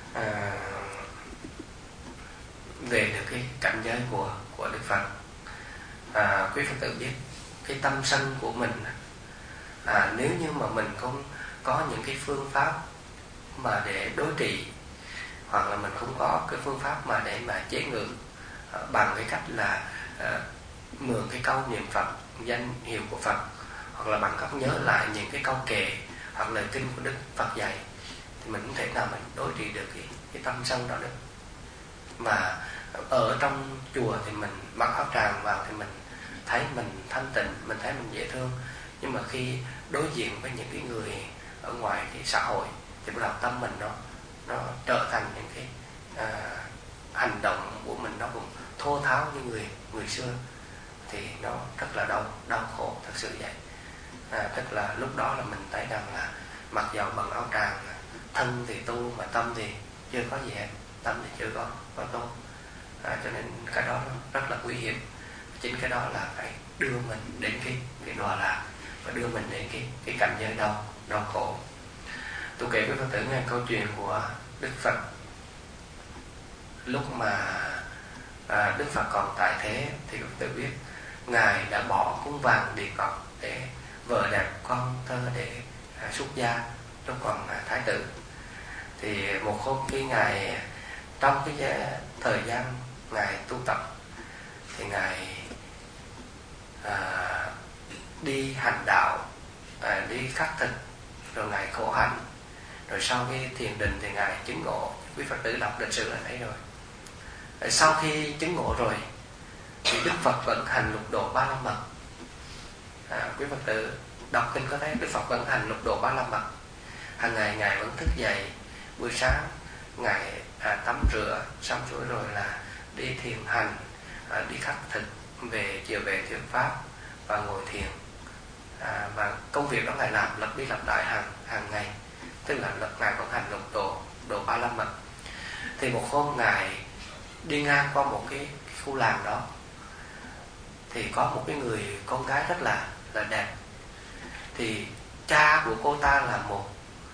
về được cái cảnh giới của Đức Phật. Quý Phật tử biết cái tâm sân của mình, nếu như mà mình không có những cái phương pháp mà để đối trị, hoặc là mình không có cái phương pháp mà để mà chế ngự bằng cái cách là mượn cái câu niệm Phật, danh hiệu của Phật, hoặc là bằng cách nhớ lại những cái câu kệ hoặc lời kinh của Đức Phật dạy, thì mình không thể nào mình đối trị được cái tâm sân đó được. Mà ở trong chùa thì mình mặc áo tràng vào thì mình thấy mình thanh tịnh, mình thấy mình dễ thương, nhưng mà khi đối diện với những cái người ở ngoài cái xã hội thì bắt đầu tâm mình nó trở thành những cái hành động của mình nó cũng thô tháo như người xưa, thì nó rất là đau khổ thật sự vậy. Tức là lúc đó là mình thấy rằng là mặc dầu bằng áo tràng, thân thì tu mà tâm thì chưa có gì hết, tâm thì chưa có tu. Cho nên cái đó nó rất là nguy hiểm. Chính cái đó là phải đưa mình đến cái đọa lạc, và đưa mình đến cái cảnh giới đau khổ. Tôi kể với Phật tử nghe câu chuyện của Đức Phật. Lúc mà Đức Phật còn tại thế thì Phật tử biết Ngài đã bỏ cuốn vàng địa cọc để vợ đẹp con thơ để xuất gia lúc còn thái tử. Thì một hôm khi Ngài trong cái thời gian Ngài tu tập thì Ngài đi hành đạo, đi khắc thực, rồi Ngài khổ hạnh, rồi sau cái thiền định thì Ngài chứng ngộ. Quý Phật tử đọc lịch sử là thấy rồi. Sau khi chứng ngộ rồi thì Đức Phật vận hành lục độ Ba La Mật. Quý Phật tử đọc kinh có thấy Đức Phật vận hành lục độ Ba La Mật. Hàng ngày Ngài vẫn thức dậy buổi sáng, Ngài tắm rửa xong rồi là đi thiền hành, đi khắc thực, về chiều về thuyết pháp và ngồi thiền. Và công việc đó Ngài làm lặp đi lặp lại hàng ngày, tức là Ngài vận hành lục độ Ba La Mật. Thì một hôm Ngài đi ngang qua một cái khu làng đó, thì có một cái người con gái rất là đẹp. Thì cha của cô ta là một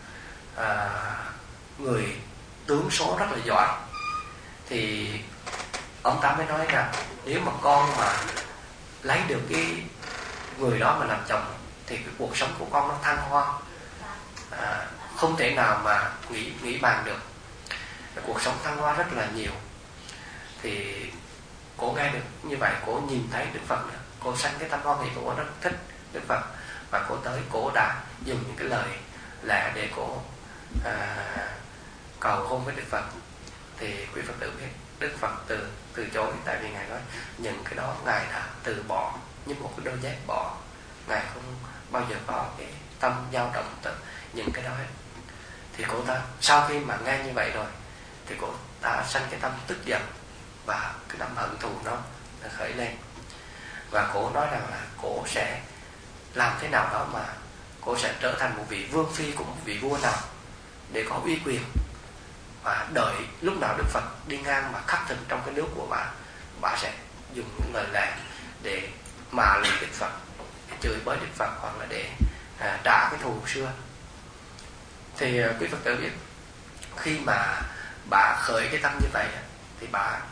người tướng số rất là giỏi. Thì ông ta mới nói rằng nếu mà con mà lấy được cái người đó mà làm chồng thì cái cuộc sống của con nó thăng hoa, không thể nào mà nghĩ bàn được. Cuộc sống thăng hoa rất là nhiều. Thì cô nghe được như vậy, cô nhìn thấy Đức Phật nữa, cô sanh cái tâm hoan hỷ, cô rất thích Đức Phật, và cô tới, cô đã dùng những cái lời lẽ để cô cầu hôn với Đức Phật. Thì quý Phật tử biết Đức Phật từ chối, tại vì Ngài nói những cái đó Ngài đã từ bỏ như một cái đôi dép bỏ. Ngài không bao giờ có cái tâm dao động từ những cái đó hết. Thì cô ta sau khi mà nghe như vậy rồi thì cô ta sanh cái tâm tức giận, và cái tâm hận thù nó khởi lên. Và cô nói rằng là cô sẽ làm thế nào đó mà cô sẽ trở thành một vị vương phi của một vị vua nào để có uy quyền, và đợi lúc nào Đức Phật đi ngang mà khắc thực trong cái nước của bà sẽ dùng những lời lẽ để mà lì Đức Phật, để chửi bới Đức Phật, hoặc là để trả cái thù xưa. Thì quý Phật tử biết khi mà bà khởi cái tâm như vậy thì bà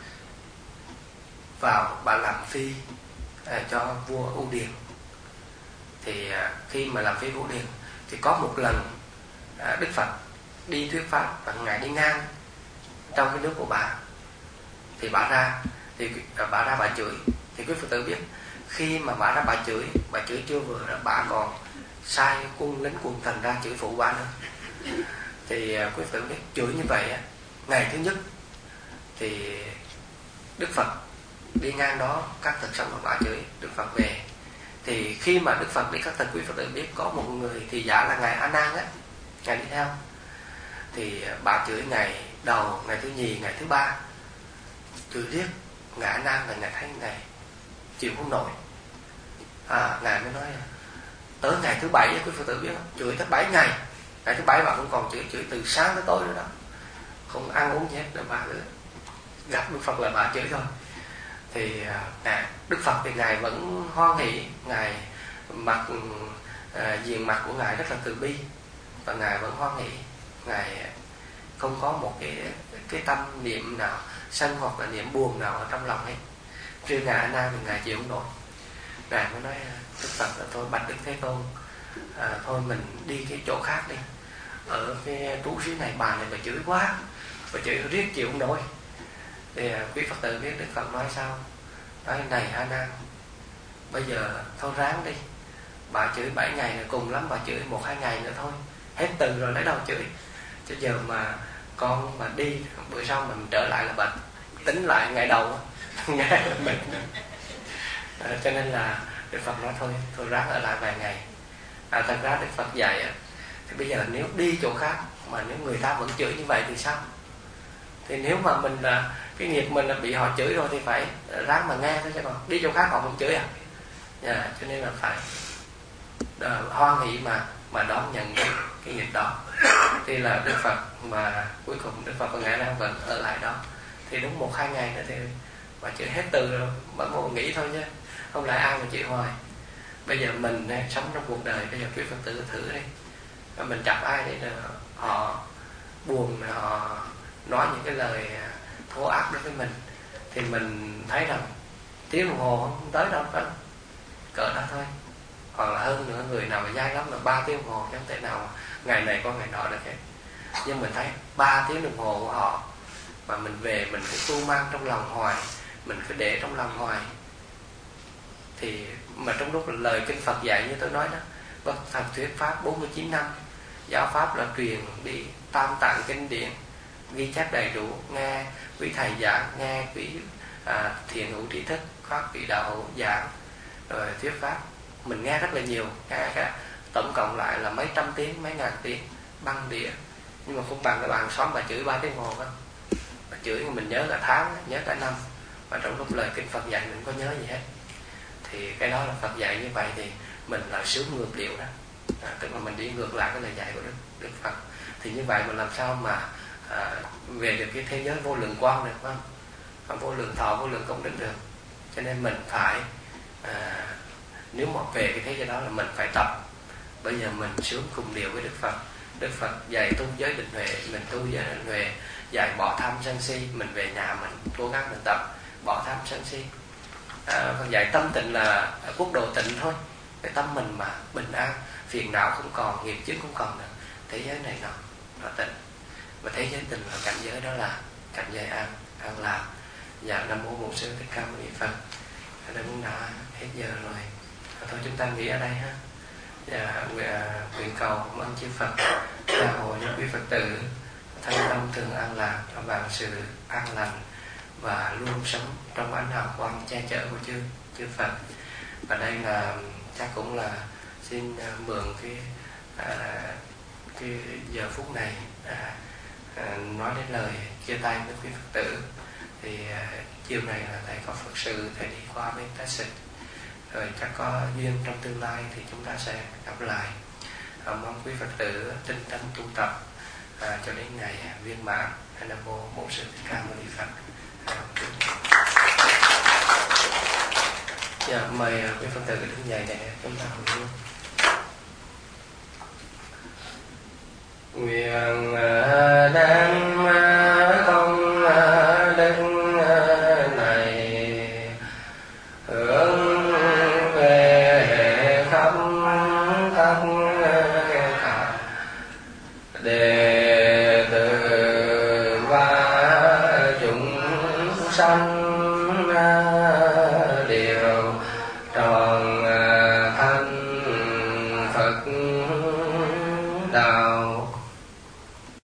làm phi cho vua Ưu Điền. Thì khi mà làm phi vua Điền thì có một lần Đức Phật đi thuyết pháp và Ngài đi ngang trong cái nước của bà. Thì bà ra bà chửi. Thì quý Phật tử biết khi mà bà ra bà chửi chưa vừa là bà còn sai quân lính quần thần ra chửi phụ bà nữa. Thì quý Phật tử biết chửi như vậy ngày thứ nhất thì Đức Phật đi ngang đó cắt thực xong rồi bà chửi, Đức Phật về. Thì khi mà Đức Phật đi cắt thực, quý Phật tử biết có một người thì giả là Ngài A Nan á, Ngài đi theo. Thì bà chửi ngày đầu, ngày thứ nhì, ngày thứ ba, chửi riết. Ngài A Nan là Ngài thấy Ngài chịu không nổi, Ngài mới nói tới ngày thứ bảy, quý Phật tử biết không? Chửi tới 7 ngày. Ngày thứ bảy bà cũng còn chửi từ sáng tới tối nữa đó, không ăn uống gì hết. Rồi bà cứ gặp Đức Phật là bà chửi thôi. Thì Đức Phật thì Ngài vẫn hoan hỷ, Ngài diện mặt của Ngài rất là từ bi, và Ngài vẫn hoan hỷ, Ngài không có một cái tâm niệm nào sân hoặc là niệm buồn nào ở trong lòng hết. Riêng Ngài A Nan thì Ngài chịu không nổi. Ngài mới nói Đức Phật là thôi, bạch Đức Thế Tôn, thôi mình đi cái chỗ khác đi. ở cái trú xứ này bà này bà chửi quá, bà chửi riết chịu không nổi. Thì quý Phật tử biết Đức Phật nói sao? Nói này A Nan, bây giờ thôi ráng đi, bà chửi 7 ngày rồi, cùng lắm bà chửi 1-2 ngày nữa thôi, hết từ rồi lấy đâu chửi. Chứ giờ mà con mà đi bữa sau mình trở lại là bệnh, tính lại ngày đầu nghe là mình. Cho nên là Đức Phật nói thôi ráng ở lại vài ngày. Thật ra Đức Phật dạy thì bây giờ nếu đi chỗ khác mà nếu người ta vẫn chửi như vậy thì sao? Thì nếu mà mình cái nghiệp mình là bị họ chửi rồi thì phải ráng mà nghe thôi, chứ còn đi chỗ khác họ vẫn chửi cho nên là phải hoan hỷ mà đón nhận cái nghiệp đó. Thì là Đức Phật mà cuối cùng Đức Phật và Ngài Nan vẫn ở lại đó. Thì đúng 1-2 ngày nữa thì bà chửi hết từ rồi, bà muốn nghỉ thôi chứ không lại ai mà chửi hoài. Bây giờ mình sống trong cuộc đời, bây giờ quý Phật tử thử đi, mình chọc ai để họ buồn, họ nói những cái lời thô ác đối với mình, thì mình thấy rằng tiếng đồng hồ không tới đâu, phải cỡ đó thôi. Hoặc là hơn nữa, người nào mà dai lắm là 3 tiếng đồng hồ, chẳng thể nào ngày này có ngày nọ được hết. Nhưng mình thấy 3 tiếng đồng hồ của họ mà mình về mình cứ tu mang trong lòng hoài, mình cứ để trong lòng hoài. Thì mà trong lúc lời kinh Phật dạy như tôi nói đó, Phật thuyết pháp 49 năm, giáo pháp là truyền đi tam tạng kinh điển, ghi chép đầy đủ, nghe quý thầy giảng, nghe quý thiền hữu trí thức, các vị đạo hữu giảng rồi thuyết pháp, mình nghe rất là nhiều, nghe cả tổng cộng lại là mấy trăm tiếng, mấy ngàn tiếng băng đĩa, nhưng mà không bằng cái bạn xóm bà chửi 3 tiếng hồ đó. Bà chửi mình nhớ cả tháng, nhớ cả năm, mà trong lúc lời kinh Phật dạy mình có nhớ gì hết. Thì cái đó là Phật dạy như vậy thì mình là sướng ngược điệu đó, tức là mình đi ngược lại cái lời dạy của Đức Phật. Thì như vậy mà làm sao mà về được cái thế giới vô lượng quang được, không? Vô lượng thọ, vô lượng công đức được. Cho nên mình phải nếu mà về cái thế giới đó là mình phải tập. Bây giờ mình sướng cùng điều với Đức Phật. Đức Phật dạy tu giới định huệ, mình tu giới định huệ, dạy bỏ tham sân si, mình về nhà mình cố gắng mình tập bỏ tham sân si. Còn dạy tâm tịnh là quốc độ tịnh thôi, cái tâm mình mà bình an, phiền não không còn, nghiệp chướng không còn nữa, thế giới này nó tịnh. Và thế giới tịnh là cảnh giới đó là cảnh giới an lạc. Dạ Nam Mô Bổn Sư Thích Ca Mâu Ni Phật. Đây cũng đã hết giờ rồi, thôi chúng ta nghỉ ở đây ha. Dạ, nguyện cầu ơn chư Phật gia hộ những quý Phật tử thân tâm thường an lạc, vạn sự an lành và luôn sống trong ánh hào quang che chở của chư Phật. Và đây là chắc cũng là xin mượn cái giờ phút này nói đến lời chia tay với quý Phật tử. Thì chiều này là thầy có Phật sự, thầy đi qua bên Tá Xịt, rồi chắc có duyên trong tương lai thì chúng ta sẽ gặp lại. Mong quý Phật tử tinh tấn tu tập cho đến ngày viên mãn. Nam Mô Bổn Sư Thích Ca Mâu Ni Phật. Dạ, mời quý Phật tử đứng dậy để chúng ta hồi hương. Nguyện đem công đức này hướng về khắp các đệ tử và chúng sanh